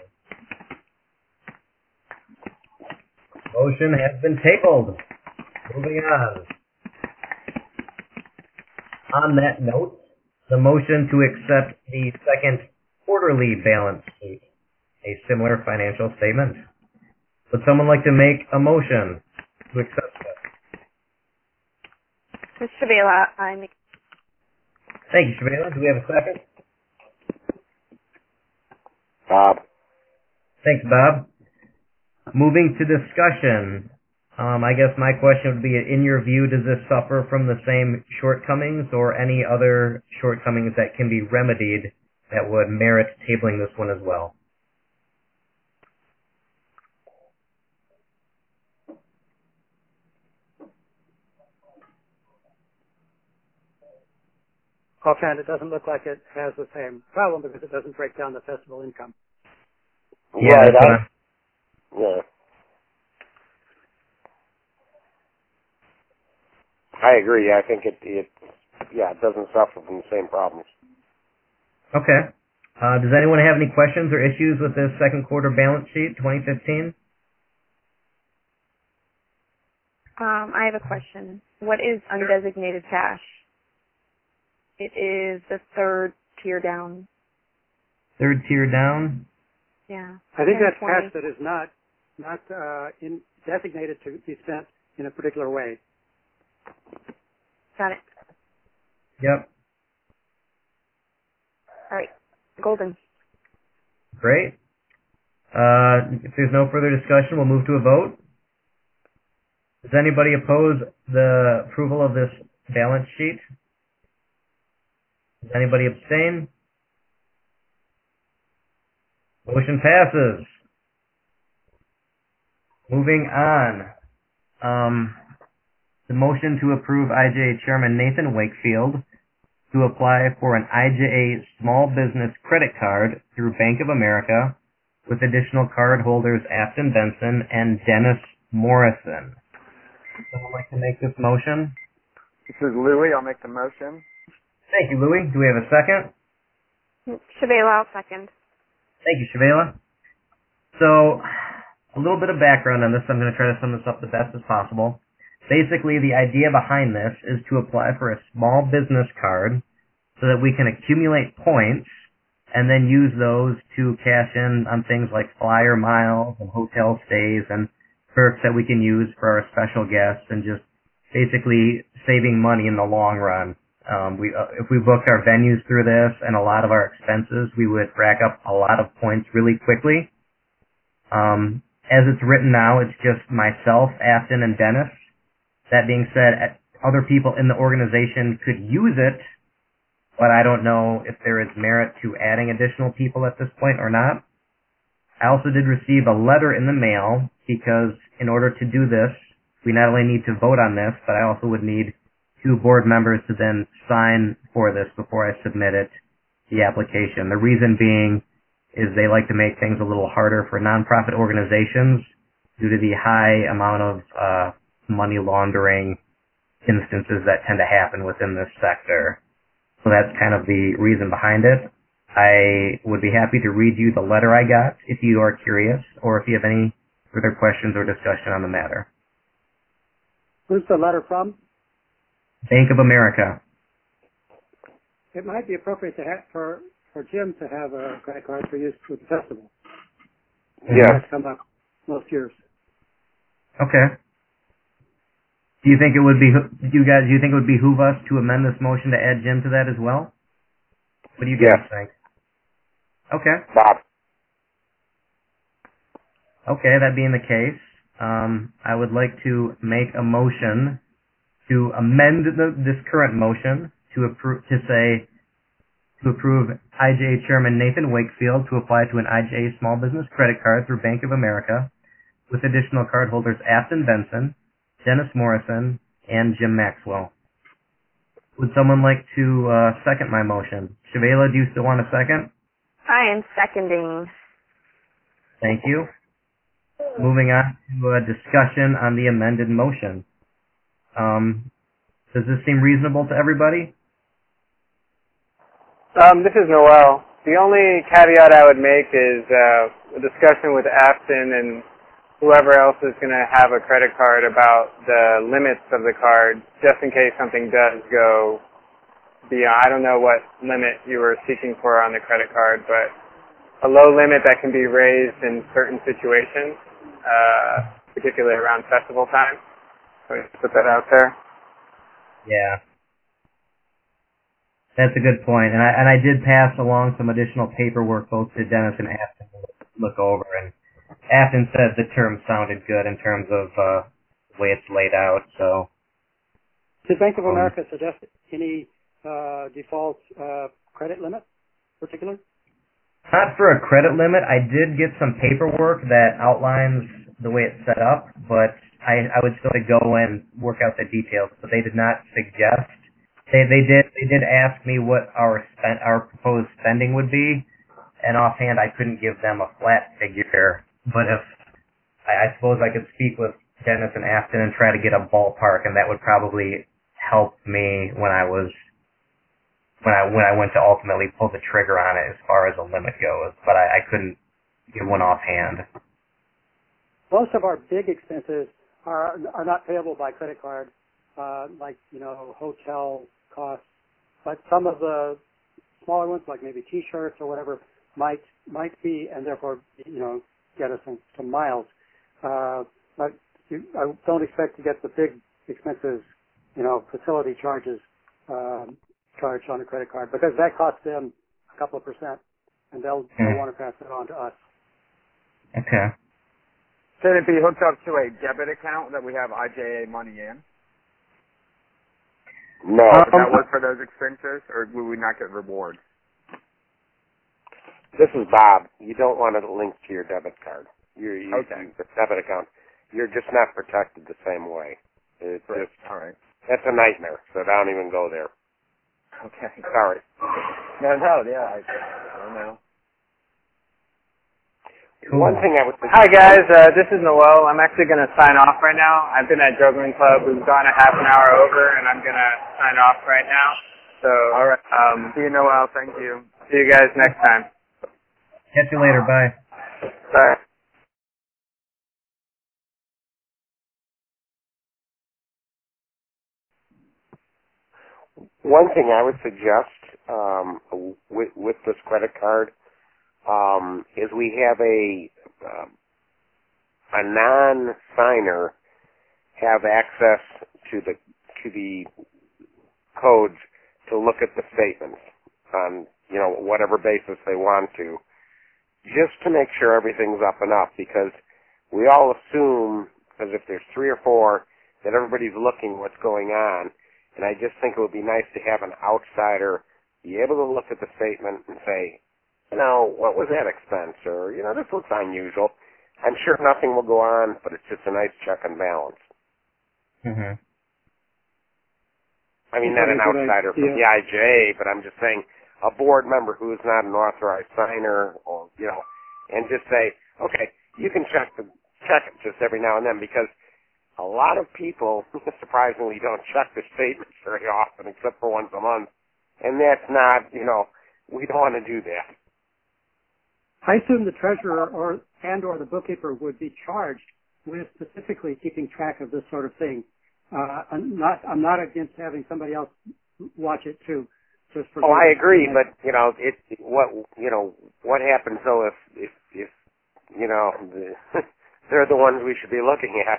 Motion has been tabled. Moving on. On that note, the motion to accept the second quarterly balance sheet, a similar financial statement. Would someone like to make a motion to accept that? Ms. Shabela, I make. Thank you, Shabela. Do we have a second? Bob. Thanks, Bob. Moving to discussion, I guess my question would be, in your view, does this suffer from the same shortcomings or any other shortcomings that can be remedied that would merit tabling this one as well? Offhand, it doesn't look like it has the same problem because it doesn't break down the festival income. Yeah, Right. Yeah. I agree. I think it doesn't suffer from the same problems. Okay. Does anyone have any questions or issues with this second quarter balance sheet, 2015? I have a question. What is undesignated cash? It is the third tier down. Third tier down? Yeah. I think that's 20. cash that is not designated to be spent in a particular way. Got it. Yep. All right. Golden. Great. If there's no further discussion, we'll move to a vote. Does anybody oppose the approval of this balance sheet? Does anybody abstain? Motion passes. Moving on. The motion to approve IJA Chairman Nathan Wakefield to apply for an IJA Small Business Credit Card through Bank of America with additional card holders Afton Benson and Dennis Morrison. Would someone like to make this motion? This is Louis. I'll make the motion. Thank you, Louis. Do we have a second? Shabela, I'll second. Thank you, Shabela. So, a little bit of background on this. I'm going to try to sum this up the best as possible. Basically, the idea behind this is to apply for a small business card so that we can accumulate points and then use those to cash in on things like flyer miles and hotel stays and perks that we can use for our special guests and just basically saving money in the long run. If we booked our venues through this and a lot of our expenses, we would rack up a lot of points really quickly. As it's written now, it's just myself, Afton, and Dennis. That being said, other people in the organization could use it, but I don't know if there is merit to adding additional people at this point or not. I also did receive a letter in the mail because in order to do this, we not only need to vote on this, but I also would need 2 board members to then sign for this before I submit it, the application. The reason being is they like to make things a little harder for nonprofit organizations due to the high amount of money laundering instances that tend to happen within this sector. So that's kind of the reason behind it. I would be happy to read you the letter I got if you are curious, or if you have any further questions or discussion on the matter. Who's the letter from? Bank of America. It might be appropriate to have for Jim to have a credit card for use for the festival. Yes. That's come up most years. Okay. Do you think it would be, do you think it would behoove us to amend this motion to add Jim to that as well? What do you guys think? Okay. Bob. Okay, that being the case, I would like to make a motion to amend this current motion to approve IJA Chairman Nathan Wakefield to apply to an IJA Small Business Credit Card through Bank of America with additional cardholders Afton Benson, Dennis Morrison, and Jim Maxwell. Would someone like to second my motion? Shavela, do you still want a second? I am seconding. Thank you. Moving on to a discussion on the amended motion. Does this seem reasonable to everybody? This is Noel. The only caveat I would make is a discussion with Afton and whoever else is going to have a credit card about the limits of the card, just in case something does go beyond. I don't know what limit you were seeking for on the credit card, but a low limit that can be raised in certain situations, particularly around festival time. So just put that out there. Yeah. That's a good point. And I did pass along some additional paperwork both to Dennis and Afton to look over, and Afton said the term sounded good in terms of the way it's laid out. So, Did Bank of America suggest any default credit limit, particular? not for a credit limit. I did get some paperwork that outlines the way it's set up, but I would still go and work out the details. But they did not suggest. They did ask me what our proposed spending would be, and offhand I couldn't give them a flat figure. But if I suppose I could speak with Dennis and Afton and try to get a ballpark, and that would probably help me when I went to ultimately pull the trigger on it as far as a limit goes. But I couldn't give one offhand. Most of our big expenses are not payable by credit card, like hotel costs. But some of the smaller ones, like maybe T-shirts or whatever, might be, and therefore get us some miles. But I don't expect to get the big expenses, facility charges charged on a credit card, because that costs them a couple of percent, and they'll want to pass it on to us. Okay. Can it be hooked up to a debit account that we have IJA money in? No. Would that work for those expenses, or will we not get rewards? This is Bob. You don't want it linked to your debit card. Okay. The debit account. You're just not protected the same way. It's right. just, all right. That's a nightmare, so don't even go there. Okay. Sorry. No, yeah, I don't know. Cool. One thing I would say. Hi guys, this is Noel. I'm actually going to sign off right now. I've been at Juggling Club. We've gone a half an hour over, and I'm going to sign off right now. So, all right. See you, Noel. Thank you. See you guys next time. Catch you later. Bye. Bye. One thing I would suggest with this credit card is we have a non-signer have access to the codes to look at the statements on whatever basis they want to, just to make sure everything's up and up, because we all assume, because if there's 3 or 4, that everybody's looking what's going on. And I just think it would be nice to have an outsider be able to look at the statement and say, what was that expense? Or, this looks unusual. I'm sure nothing will go on, but it's just a nice check and balance. Mm-hmm. I mean, not an outsider from the IJA, but I'm just saying a board member who is not an authorized signer, or, and just say, okay, you can check it. Just this every now and then because a lot of people, surprisingly, don't check their statements very often, except for once a month. And that's not, we don't want to do that. I assume the treasurer or the bookkeeper would be charged with specifically keeping track of this sort of thing. I'm not against having somebody else watch it too. Just for I agree, but what happens though if they're the ones we should be looking at?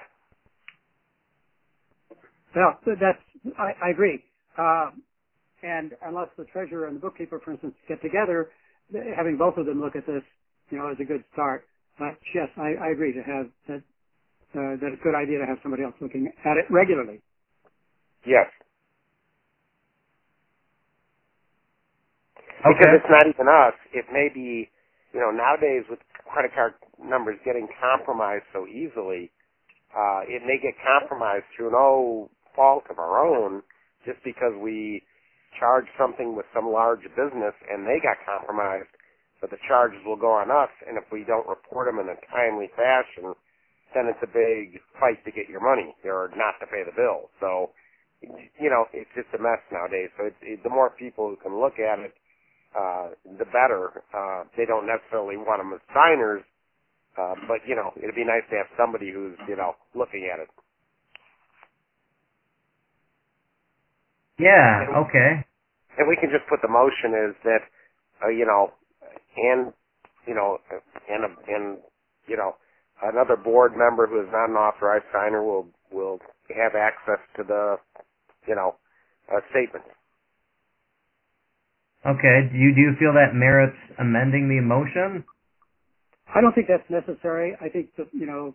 Well, I agree. And unless the treasurer and the bookkeeper, for instance, get together, having both of them look at this, is a good start. But yes, I agree to have that. That it's a good idea to have somebody else looking at it regularly. Yes. Okay. Because it's not even us. It may be, nowadays with credit card numbers getting compromised so easily, it may get compromised through no fault of our own just because we charged something with some large business and they got compromised, but the charges will go on us, and if we don't report them in a timely fashion, then it's a big fight to get your money or not to pay the bill. So, it's just a mess nowadays. So the more people who can look at it, the better. They don't necessarily want them as signers, but, it'd be nice to have somebody who's, looking at it. Yeah, okay. And we can just put the motion is that, another board member who is not an authorized signer will have access to the, statement. Okay. Do you feel that merits amending the motion? I don't think that's necessary. I think that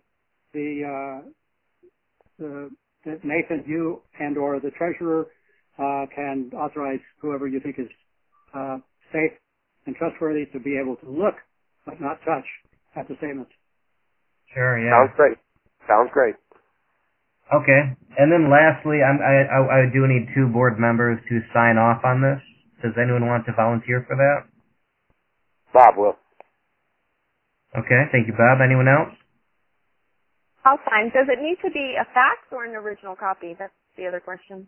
that Nathan, you and/or the treasurer can authorize whoever you think is safe and trustworthy to be able to look but not touch at the statements. Sure. Yeah. Sounds great. Okay. And then lastly, I do need 2 board members to sign off on this. Does anyone want to volunteer for that? Bob will. Okay. Thank you, Bob. Anyone else? I'll sign. Does it need to be a fax or an original copy? That's the other question.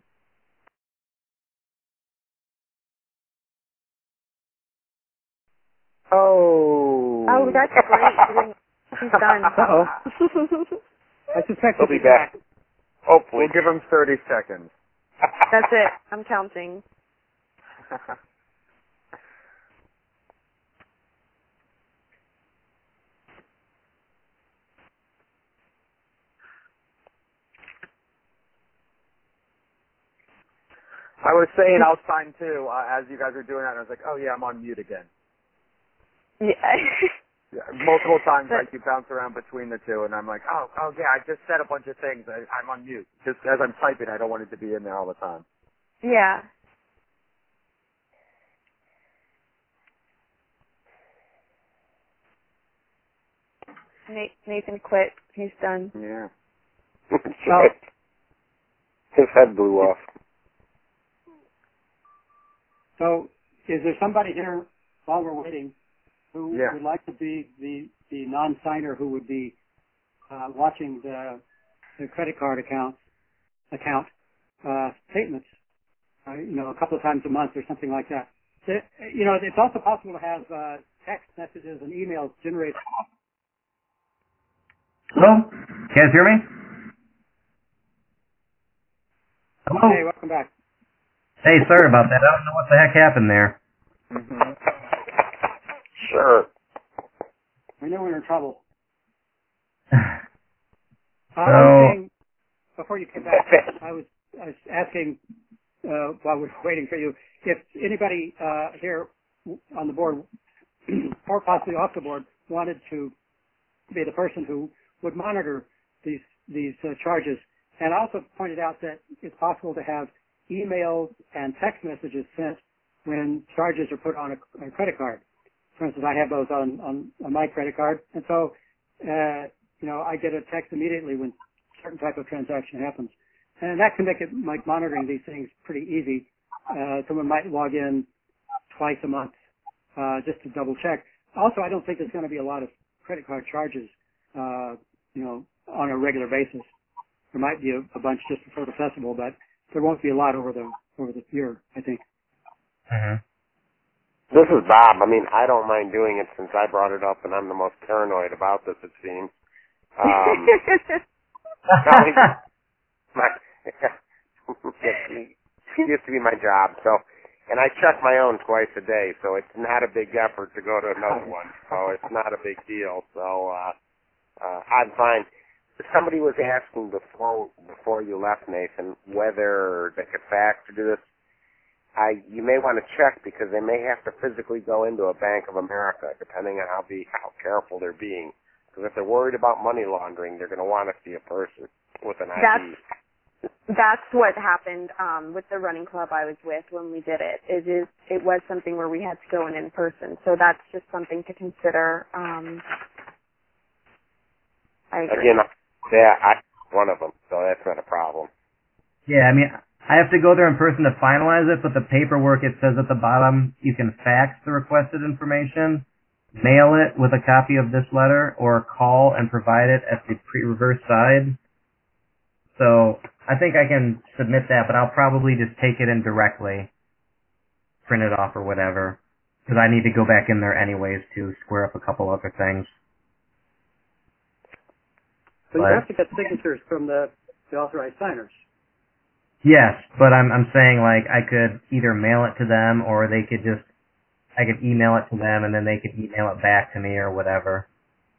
Oh, that's great. He's done. Uh-oh. I suspect he'll be back. Hopefully. We'll give him 30 seconds. That's it. I'm counting. I was saying I'll sign too as you guys are doing that, and I was like, oh yeah, I'm on mute again. Yeah. Yeah, multiple times I keep bounce around between the two, and I'm like, oh yeah, I just said a bunch of things. I'm on mute. Just as I'm typing, I don't want it to be in there all the time. Yeah. Nathan quit. He's done. Yeah. His head blew off. So, is there somebody here while we're waiting who Yeah. would like to be the non-signer who would be watching the credit card account statements, a couple of times a month or something like that? It's also possible to have text messages and emails generated. Hello? Can you guys hear me? Hello? Hey, welcome back. Hey, sorry about that. I don't know what the heck happened there. Mm-hmm. Sure. We know we're in trouble. I So, was saying, before you came back, I was asking while we're waiting for you, if anybody here on the board or possibly off the board wanted to be the person who would monitor these charges. And I also pointed out that it's possible to have emails and text messages sent when charges are put on a credit card. For instance, I have those on my credit card, and so I get a text immediately when a certain type of transaction happens, and that can make monitoring these things pretty easy. Someone might log in twice a month just to double check. Also, I don't think there's going to be a lot of credit card charges, on a regular basis. There might be a bunch just before the festival, but there won't be a lot over the year, I think. Mm-hmm. This is Bob. I mean, I don't mind doing it since I brought it up, and I'm the most paranoid about this, it seems. It used to be my job, so, and I check my own twice a day, so it's not a big effort to go to another one, so it's not a big deal, so, I'm fine. Somebody was asking before you left, Nathan, whether they could fax to do this. You may want to check because they may have to physically go into a Bank of America, depending on how careful they're being. Because if they're worried about money laundering, they're going to want to see a person with an ID. That's what happened with the running club I was with when we did it. It was something where we had to go in person, so that's just something to consider. I agree. Again, I'm one of them, so that's not a problem. Yeah, I mean, I have to go there in person to finalize it, but the paperwork, it says at the bottom you can fax the requested information, mail it with a copy of this letter, or call and provide it at the reverse side. So I think I can submit that, but I'll probably just take it in directly, print it off or whatever, because I need to go back in there anyways to square up a couple other things. So you have to get signatures from the authorized signers. Yes, but I'm saying like I could either mail it to them or I could email it to them and then they could email it back to me or whatever.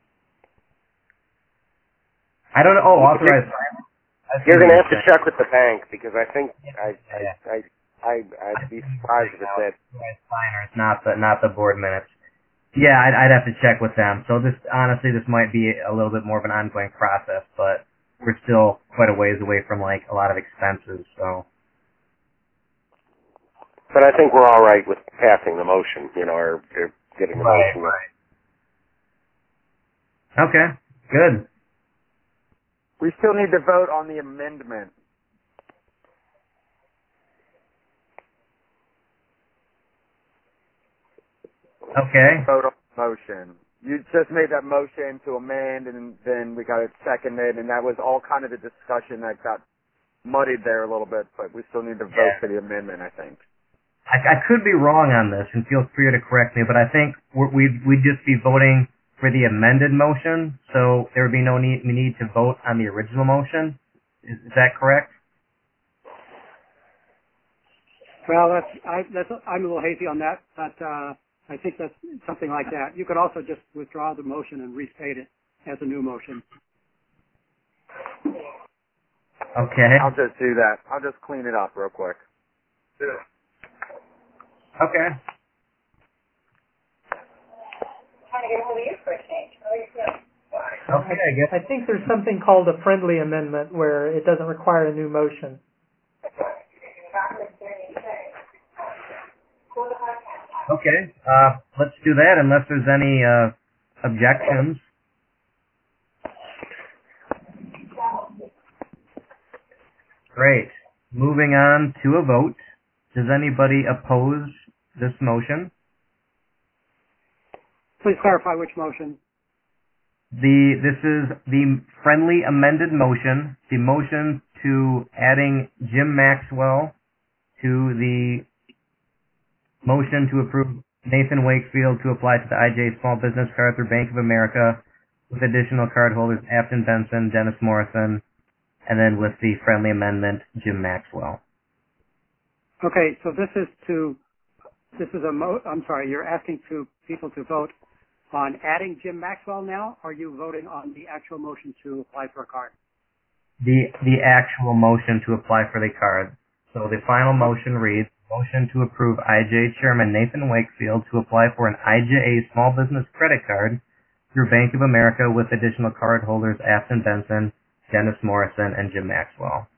I don't know. Oh, authorized. You're going to have to check with the bank because I think I'd be surprised if it said signers, not the board minutes. Yeah, I'd have to check with them. So this might be a little bit more of an ongoing process, but we're still quite a ways away from like a lot of expenses. So. But I think we're all right with passing the motion, or getting the motion. Right. Okay, good. We still need to vote on the amendment. Okay. Vote on the motion. You just made that motion to amend, and then we got it seconded, and that was all kind of the discussion that got muddied there a little bit, but we still need to vote for the amendment, I think. I could be wrong on this, and feel free to correct me, but I think we'd just be voting for the amended motion, so there would be no need to vote on the original motion. Is that correct? Well, I'm a little hazy on that, but I think that's something like that. You could also just withdraw the motion and restate it as a new motion. Okay. I'll just do that. I'll just clean it up real quick. Yeah. Okay. Okay, I think there's something called a friendly amendment where it doesn't require a new motion. Okay, let's do that unless there's any objections. Great. Moving on to a vote. Does anybody oppose this motion? Please clarify which motion. This is the friendly amended motion, the motion to adding Jim Maxwell to the motion to approve Nathan Wakefield to apply to the IJ Small Business Card through Bank of America with additional card holders Afton Benson, Dennis Morrison, and then with the friendly amendment, Jim Maxwell. Okay, so you're asking people to vote on adding Jim Maxwell now, or are you voting on the actual motion to apply for a card? The actual motion to apply for the card. So the final motion reads, motion to approve IJ Chairman Nathan Wakefield to apply for an IJA Small Business Credit Card through Bank of America with additional card holders Afton Benson, Dennis Morrison, and Jim Maxwell.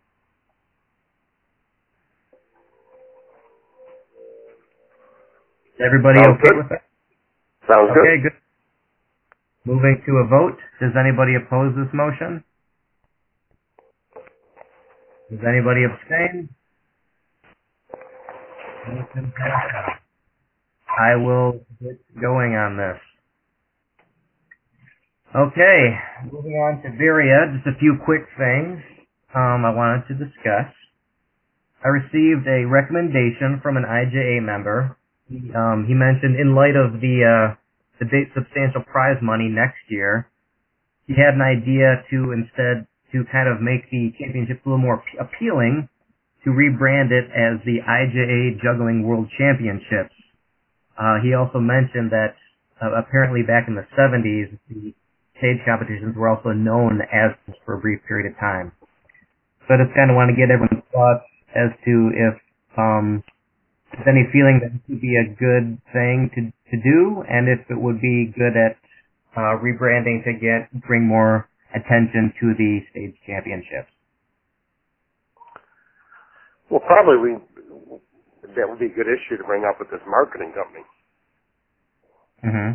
Is everybody okay with that? Sounds good. Okay, good. Moving to a vote. Does anybody oppose this motion? Does anybody abstain? Motion passes. I will get going on this. Okay, moving on to Viria, just a few quick things I wanted to discuss. I received a recommendation from an IJA member. He mentioned in light of the big substantial prize money next year, he had an idea to instead to kind of make the championship a little more appealing, to rebrand it as the IJA Juggling World Championships. He also mentioned that apparently back in the 70s, the stage competitions were also known as this for a brief period of time. So I just kind of want to get everyone's thoughts as to if there's any feeling that it would be a good thing to do, and if it would be good at rebranding to bring more attention to the stage championships. Well, probably that would be a good issue to bring up with this marketing company. Mm-hmm.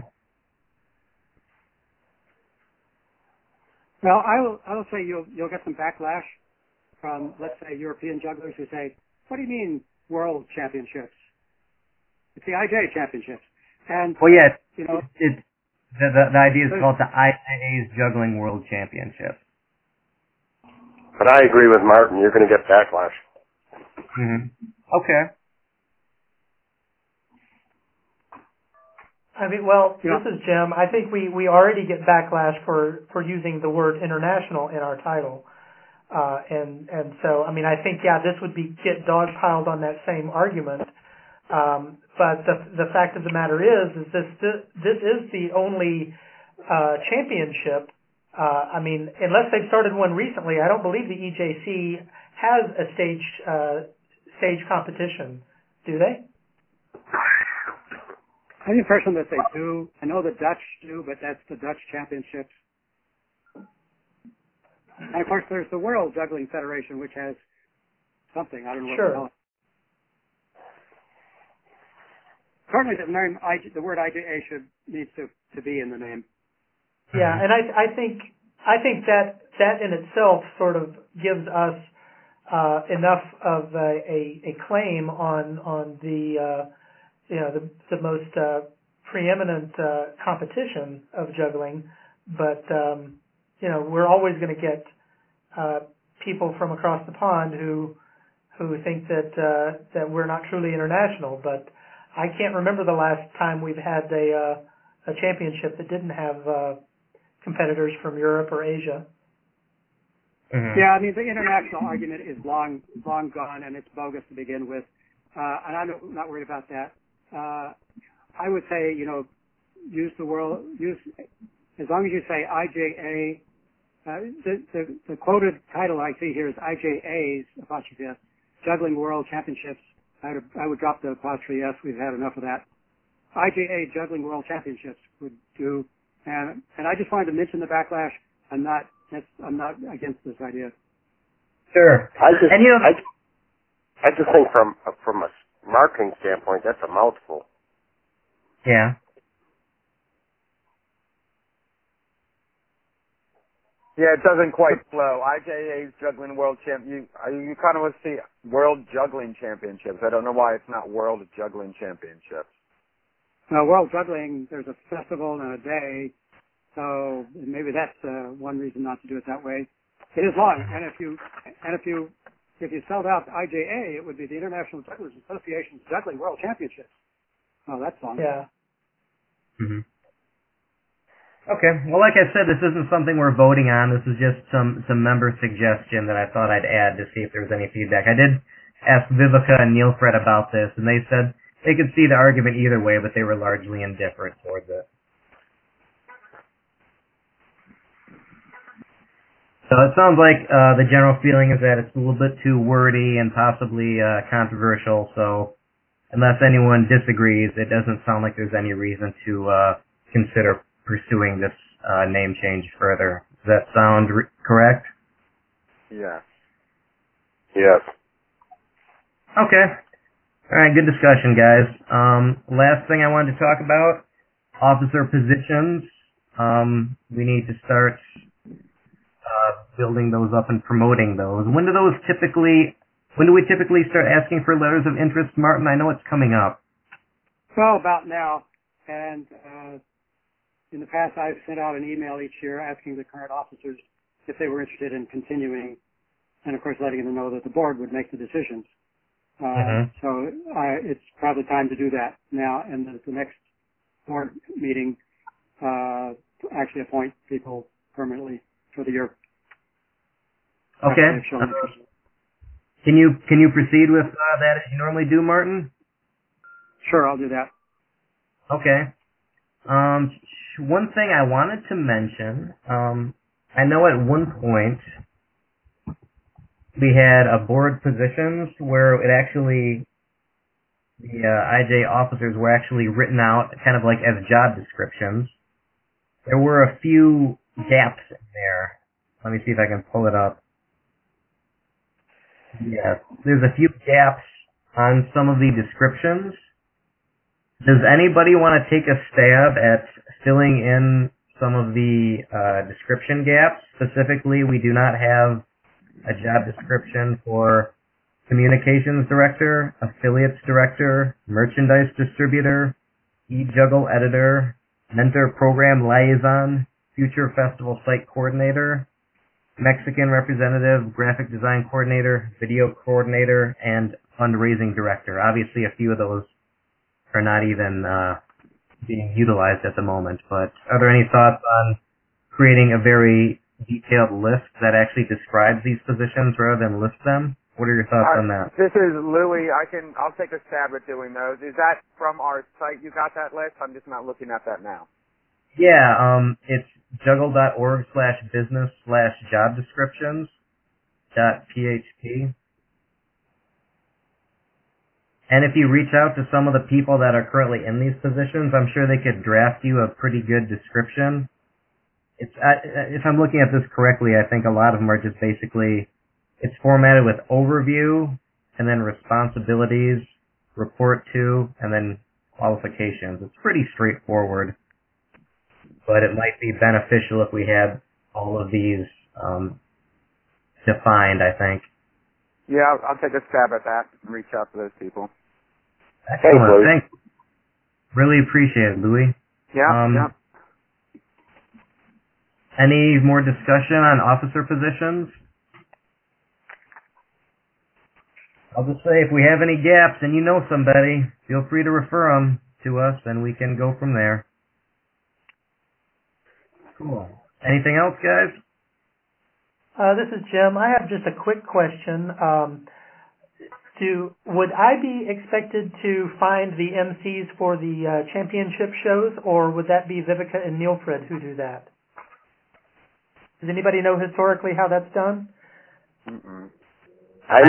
Well, I will say you'll get some backlash from, let's say, European jugglers who say, "What do you mean World Championships? It's the IJ Championships." And well, yeah, you know, the idea is called the IJA's Juggling World Championships. But I agree with Martin. You're going to get backlash. Mm-hmm. Okay. I mean, well, this is Jim. I think we already get backlash for using the word international in our title. And so, I mean, I think, this would get dogpiled on that same argument. But the fact of the matter is this is the only championship. I mean, unless they've started one recently, I don't believe the EJC has a stage competition. Do they? I have the impression that they do. I know the Dutch do, but that's the Dutch Championships. And of course, there's the World Juggling Federation, which has something. I don't know what to call it. Certainly, the word IJA needs to be in the name. Yeah, and I think that in itself sort of gives us enough of a claim on the the most preeminent competition of juggling, but we're always going to get people from across the pond who think that we're not truly international. But I can't remember the last time we've had a championship that didn't have competitors from Europe or Asia. Mm-hmm. Yeah, I mean, the international argument is long gone, and it's bogus to begin with. And I'm not worried about that. I would say, use as long as you say IJA. The quoted title I see here is IJA's apostrophe S, Juggling World Championships. I would drop the apostrophe S. We've had enough of that. IJA Juggling World Championships would do. And I just wanted to mention the backlash. I'm not against this idea. Sure. I just think from a marketing standpoint, that's a mouthful. Yeah. Yeah, it doesn't quite flow. IJA's Juggling World Champion. You kind of want to see World Juggling Championships. I don't know why it's not World Juggling Championships. World Juggling, there's a festival and a day, so maybe that's one reason not to do it that way. It is long, and if you spelled out IJA, it would be the International Jugglers Association's Juggling World Championships. Oh, that's long. Yeah. Mm-hmm. Okay. Well, like I said, this isn't something we're voting on. This is just some member suggestion that I thought I'd add to see if there was any feedback. I did ask Vivica and Neilfred about this, and they said they could see the argument either way, but they were largely indifferent towards it. So it sounds like the general feeling is that it's a little bit too wordy and possibly controversial. So unless anyone disagrees, it doesn't sound like there's any reason to consider pursuing this name change further. Does that sound correct? Yeah. Yes. Okay. All right, good discussion, guys. Last thing I wanted to talk about, officer positions. We need to start building those up and promoting those. When do we typically start asking for letters of interest, Martin? I know it's coming up. Well, about now, and in the past, I've sent out an email each year asking the current officers if they were interested in continuing, and of course letting them know that the board would make the decisions. So it's probably time to do that now, and the next board meeting actually appoint people permanently for the year. Okay. Can you proceed with that as you normally do, Martin? Sure, I'll do that. Okay. One thing I wanted to mention, I know at one point we had a board positions where it actually, the IJ officers were actually written out kind of like as job descriptions. There were a few gaps in there. Let me see if I can pull it up. Yeah, there's a few gaps on some of the descriptions. Does anybody want to take a stab at filling in some of the description gaps? Specifically, we do not have a job description for communications director, affiliates director, merchandise distributor, e-juggle editor, mentor program liaison, future festival site coordinator, Mexican representative, graphic design coordinator, video coordinator, and fundraising director. Obviously, a few of those are not even being utilized at the moment, but are there any thoughts on creating a very detailed list that actually describes these positions rather than list them? What are your thoughts on that? This is Louis. I'll take a stab at doing those. Is that from our site you got that list? I'm just not looking at that now. Yeah, it's juggle.org/business/job descriptions.php. And if you reach out to some of the people that are currently in these positions, I'm sure they could draft you a pretty good description. If I'm looking at this correctly, I think a lot of them are just basically, it's formatted with overview, and then responsibilities, report to, and then qualifications. It's pretty straightforward, but it might be beneficial if we had all of these defined, I think. Yeah, I'll take a stab at that and reach out to those people. Excellent. Thanks. Really appreciate it, Louis. Yeah. Any more discussion on officer positions? I'll just say if we have any gaps and you know somebody, feel free to refer them to us and we can go from there. Cool. Anything else, guys? This is Jim. I have just a quick question. Would I be expected to find the MCs for the championship shows, or would that be Vivica and Neilfred who do that? Does anybody know historically how that's done? I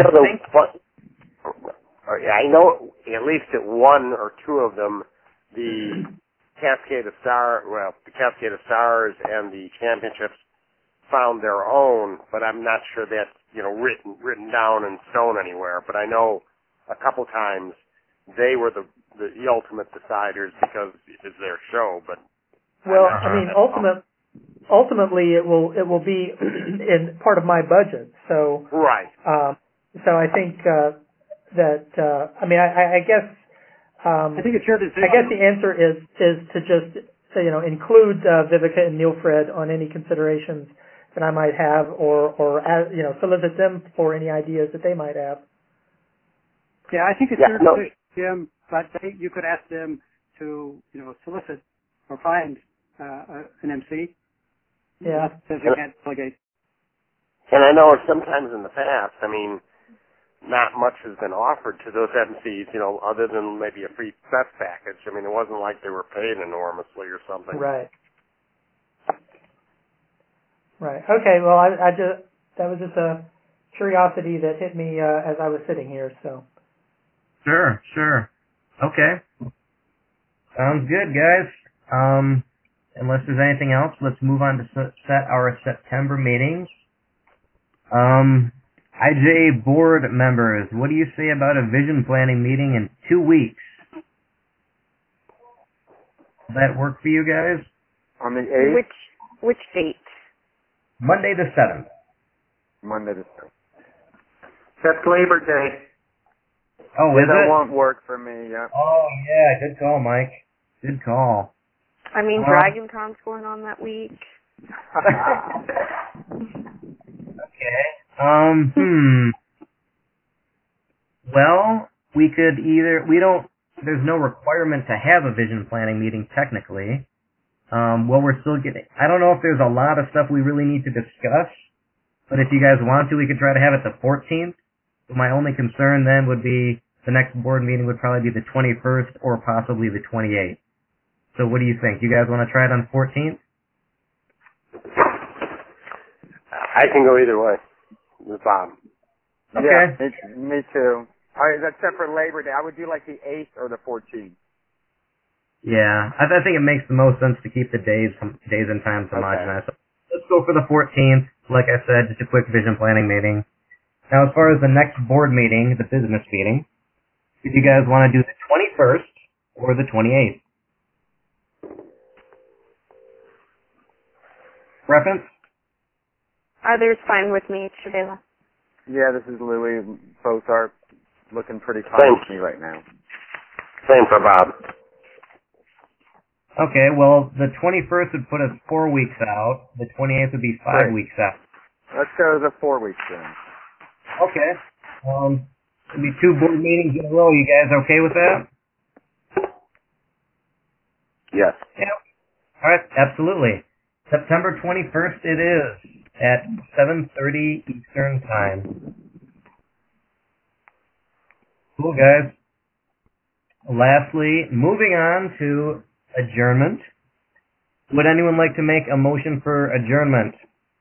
know at least at one or two of them, the Cascade of Stars and the championships found their own, but I'm not sure that's written down in stone anywhere. But I know a couple times they were the ultimate deciders because it's their show. But well, I mean, ultimately it will be in part of my budget. So right. So I think that I guess I think it's your decision. I guess the answer is to just include Vivica and Neilfred on any considerations that I might have, or solicit them for any ideas that they might have. Yeah, I think it's your decision, Jim. But you could ask them to solicit or find an MC. Yeah. Since you can't delegate. And I know sometimes in the past, not much has been offered to those MCs, other than maybe a free press package. It wasn't like they were paid enormously or something. Right. Right. Okay. Well, that was just a curiosity that hit me as I was sitting here. So. Sure. Okay. Sounds good, guys. Unless there's anything else, let's move on to set our September meetings. IJ board members, what do you say about a vision planning meeting in 2 weeks? Does that work for you guys? On the 8th? Which date? Monday the 7th. Monday the 7th. That's Labor Day. Oh, is that it? won't work for me, yeah. Oh, yeah, good call, Mike. Good call. I mean, Dragon Con's going on that week. Okay. Well, we could there's no requirement to have a vision planning meeting technically. Well, we're still I don't know if there's a lot of stuff we really need to discuss, but if you guys want to, we could try to have it the 14th. But my only concern then would be the next board meeting would probably be the 21st or possibly the 28th. So what do you think? You guys want to try it on the 14th? I can go either way with Bob. Okay. Yeah, me too. All right, except for Labor Day. I would do like the 8th or the 14th. Yeah, I think it makes the most sense to keep the days and times homogenized. Okay. So let's go for the 14th. Like I said, just a quick vision planning meeting. Now, as far as the next board meeting, the business meeting, if you guys want to do the 21st or the 28th? Preference? Either's fine with me, Shabela. Yeah, this is Louie. Both are looking pretty fine with me right now. Same for Bob. Okay, well, the 21st would put us 4 weeks out. The 28th would be 5 weeks out. Let's go to the 4 weeks then. Okay. It'll be 2 board meetings in a row. You guys okay with that? Yes. Yeah. All right, absolutely. September 21st it is at 7:30 Eastern Time. Cool, guys. Lastly, moving on to adjournment. Would anyone like to make a motion for adjournment?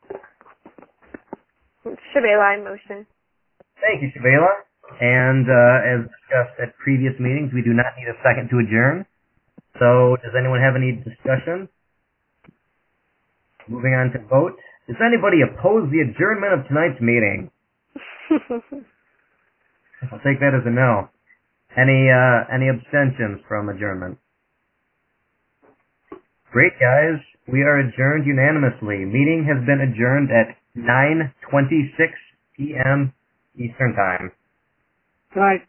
Shabela, I motion. Thank you, Shabela. And as discussed at previous meetings, we do not need a second to adjourn. So does anyone have any discussion? Moving on to vote. Does anybody oppose the adjournment of tonight's meeting? I'll take that as a no. Any abstentions from adjournment? Great, guys. We are adjourned unanimously. Meeting has been adjourned at 9:26 p.m. Eastern Time. Good night.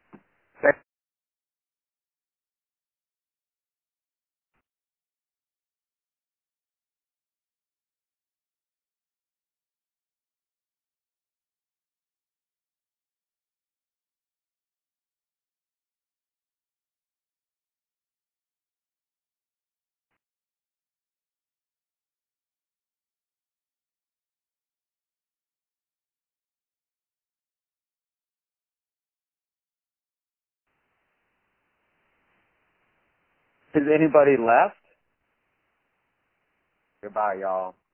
Is anybody left? Goodbye, y'all.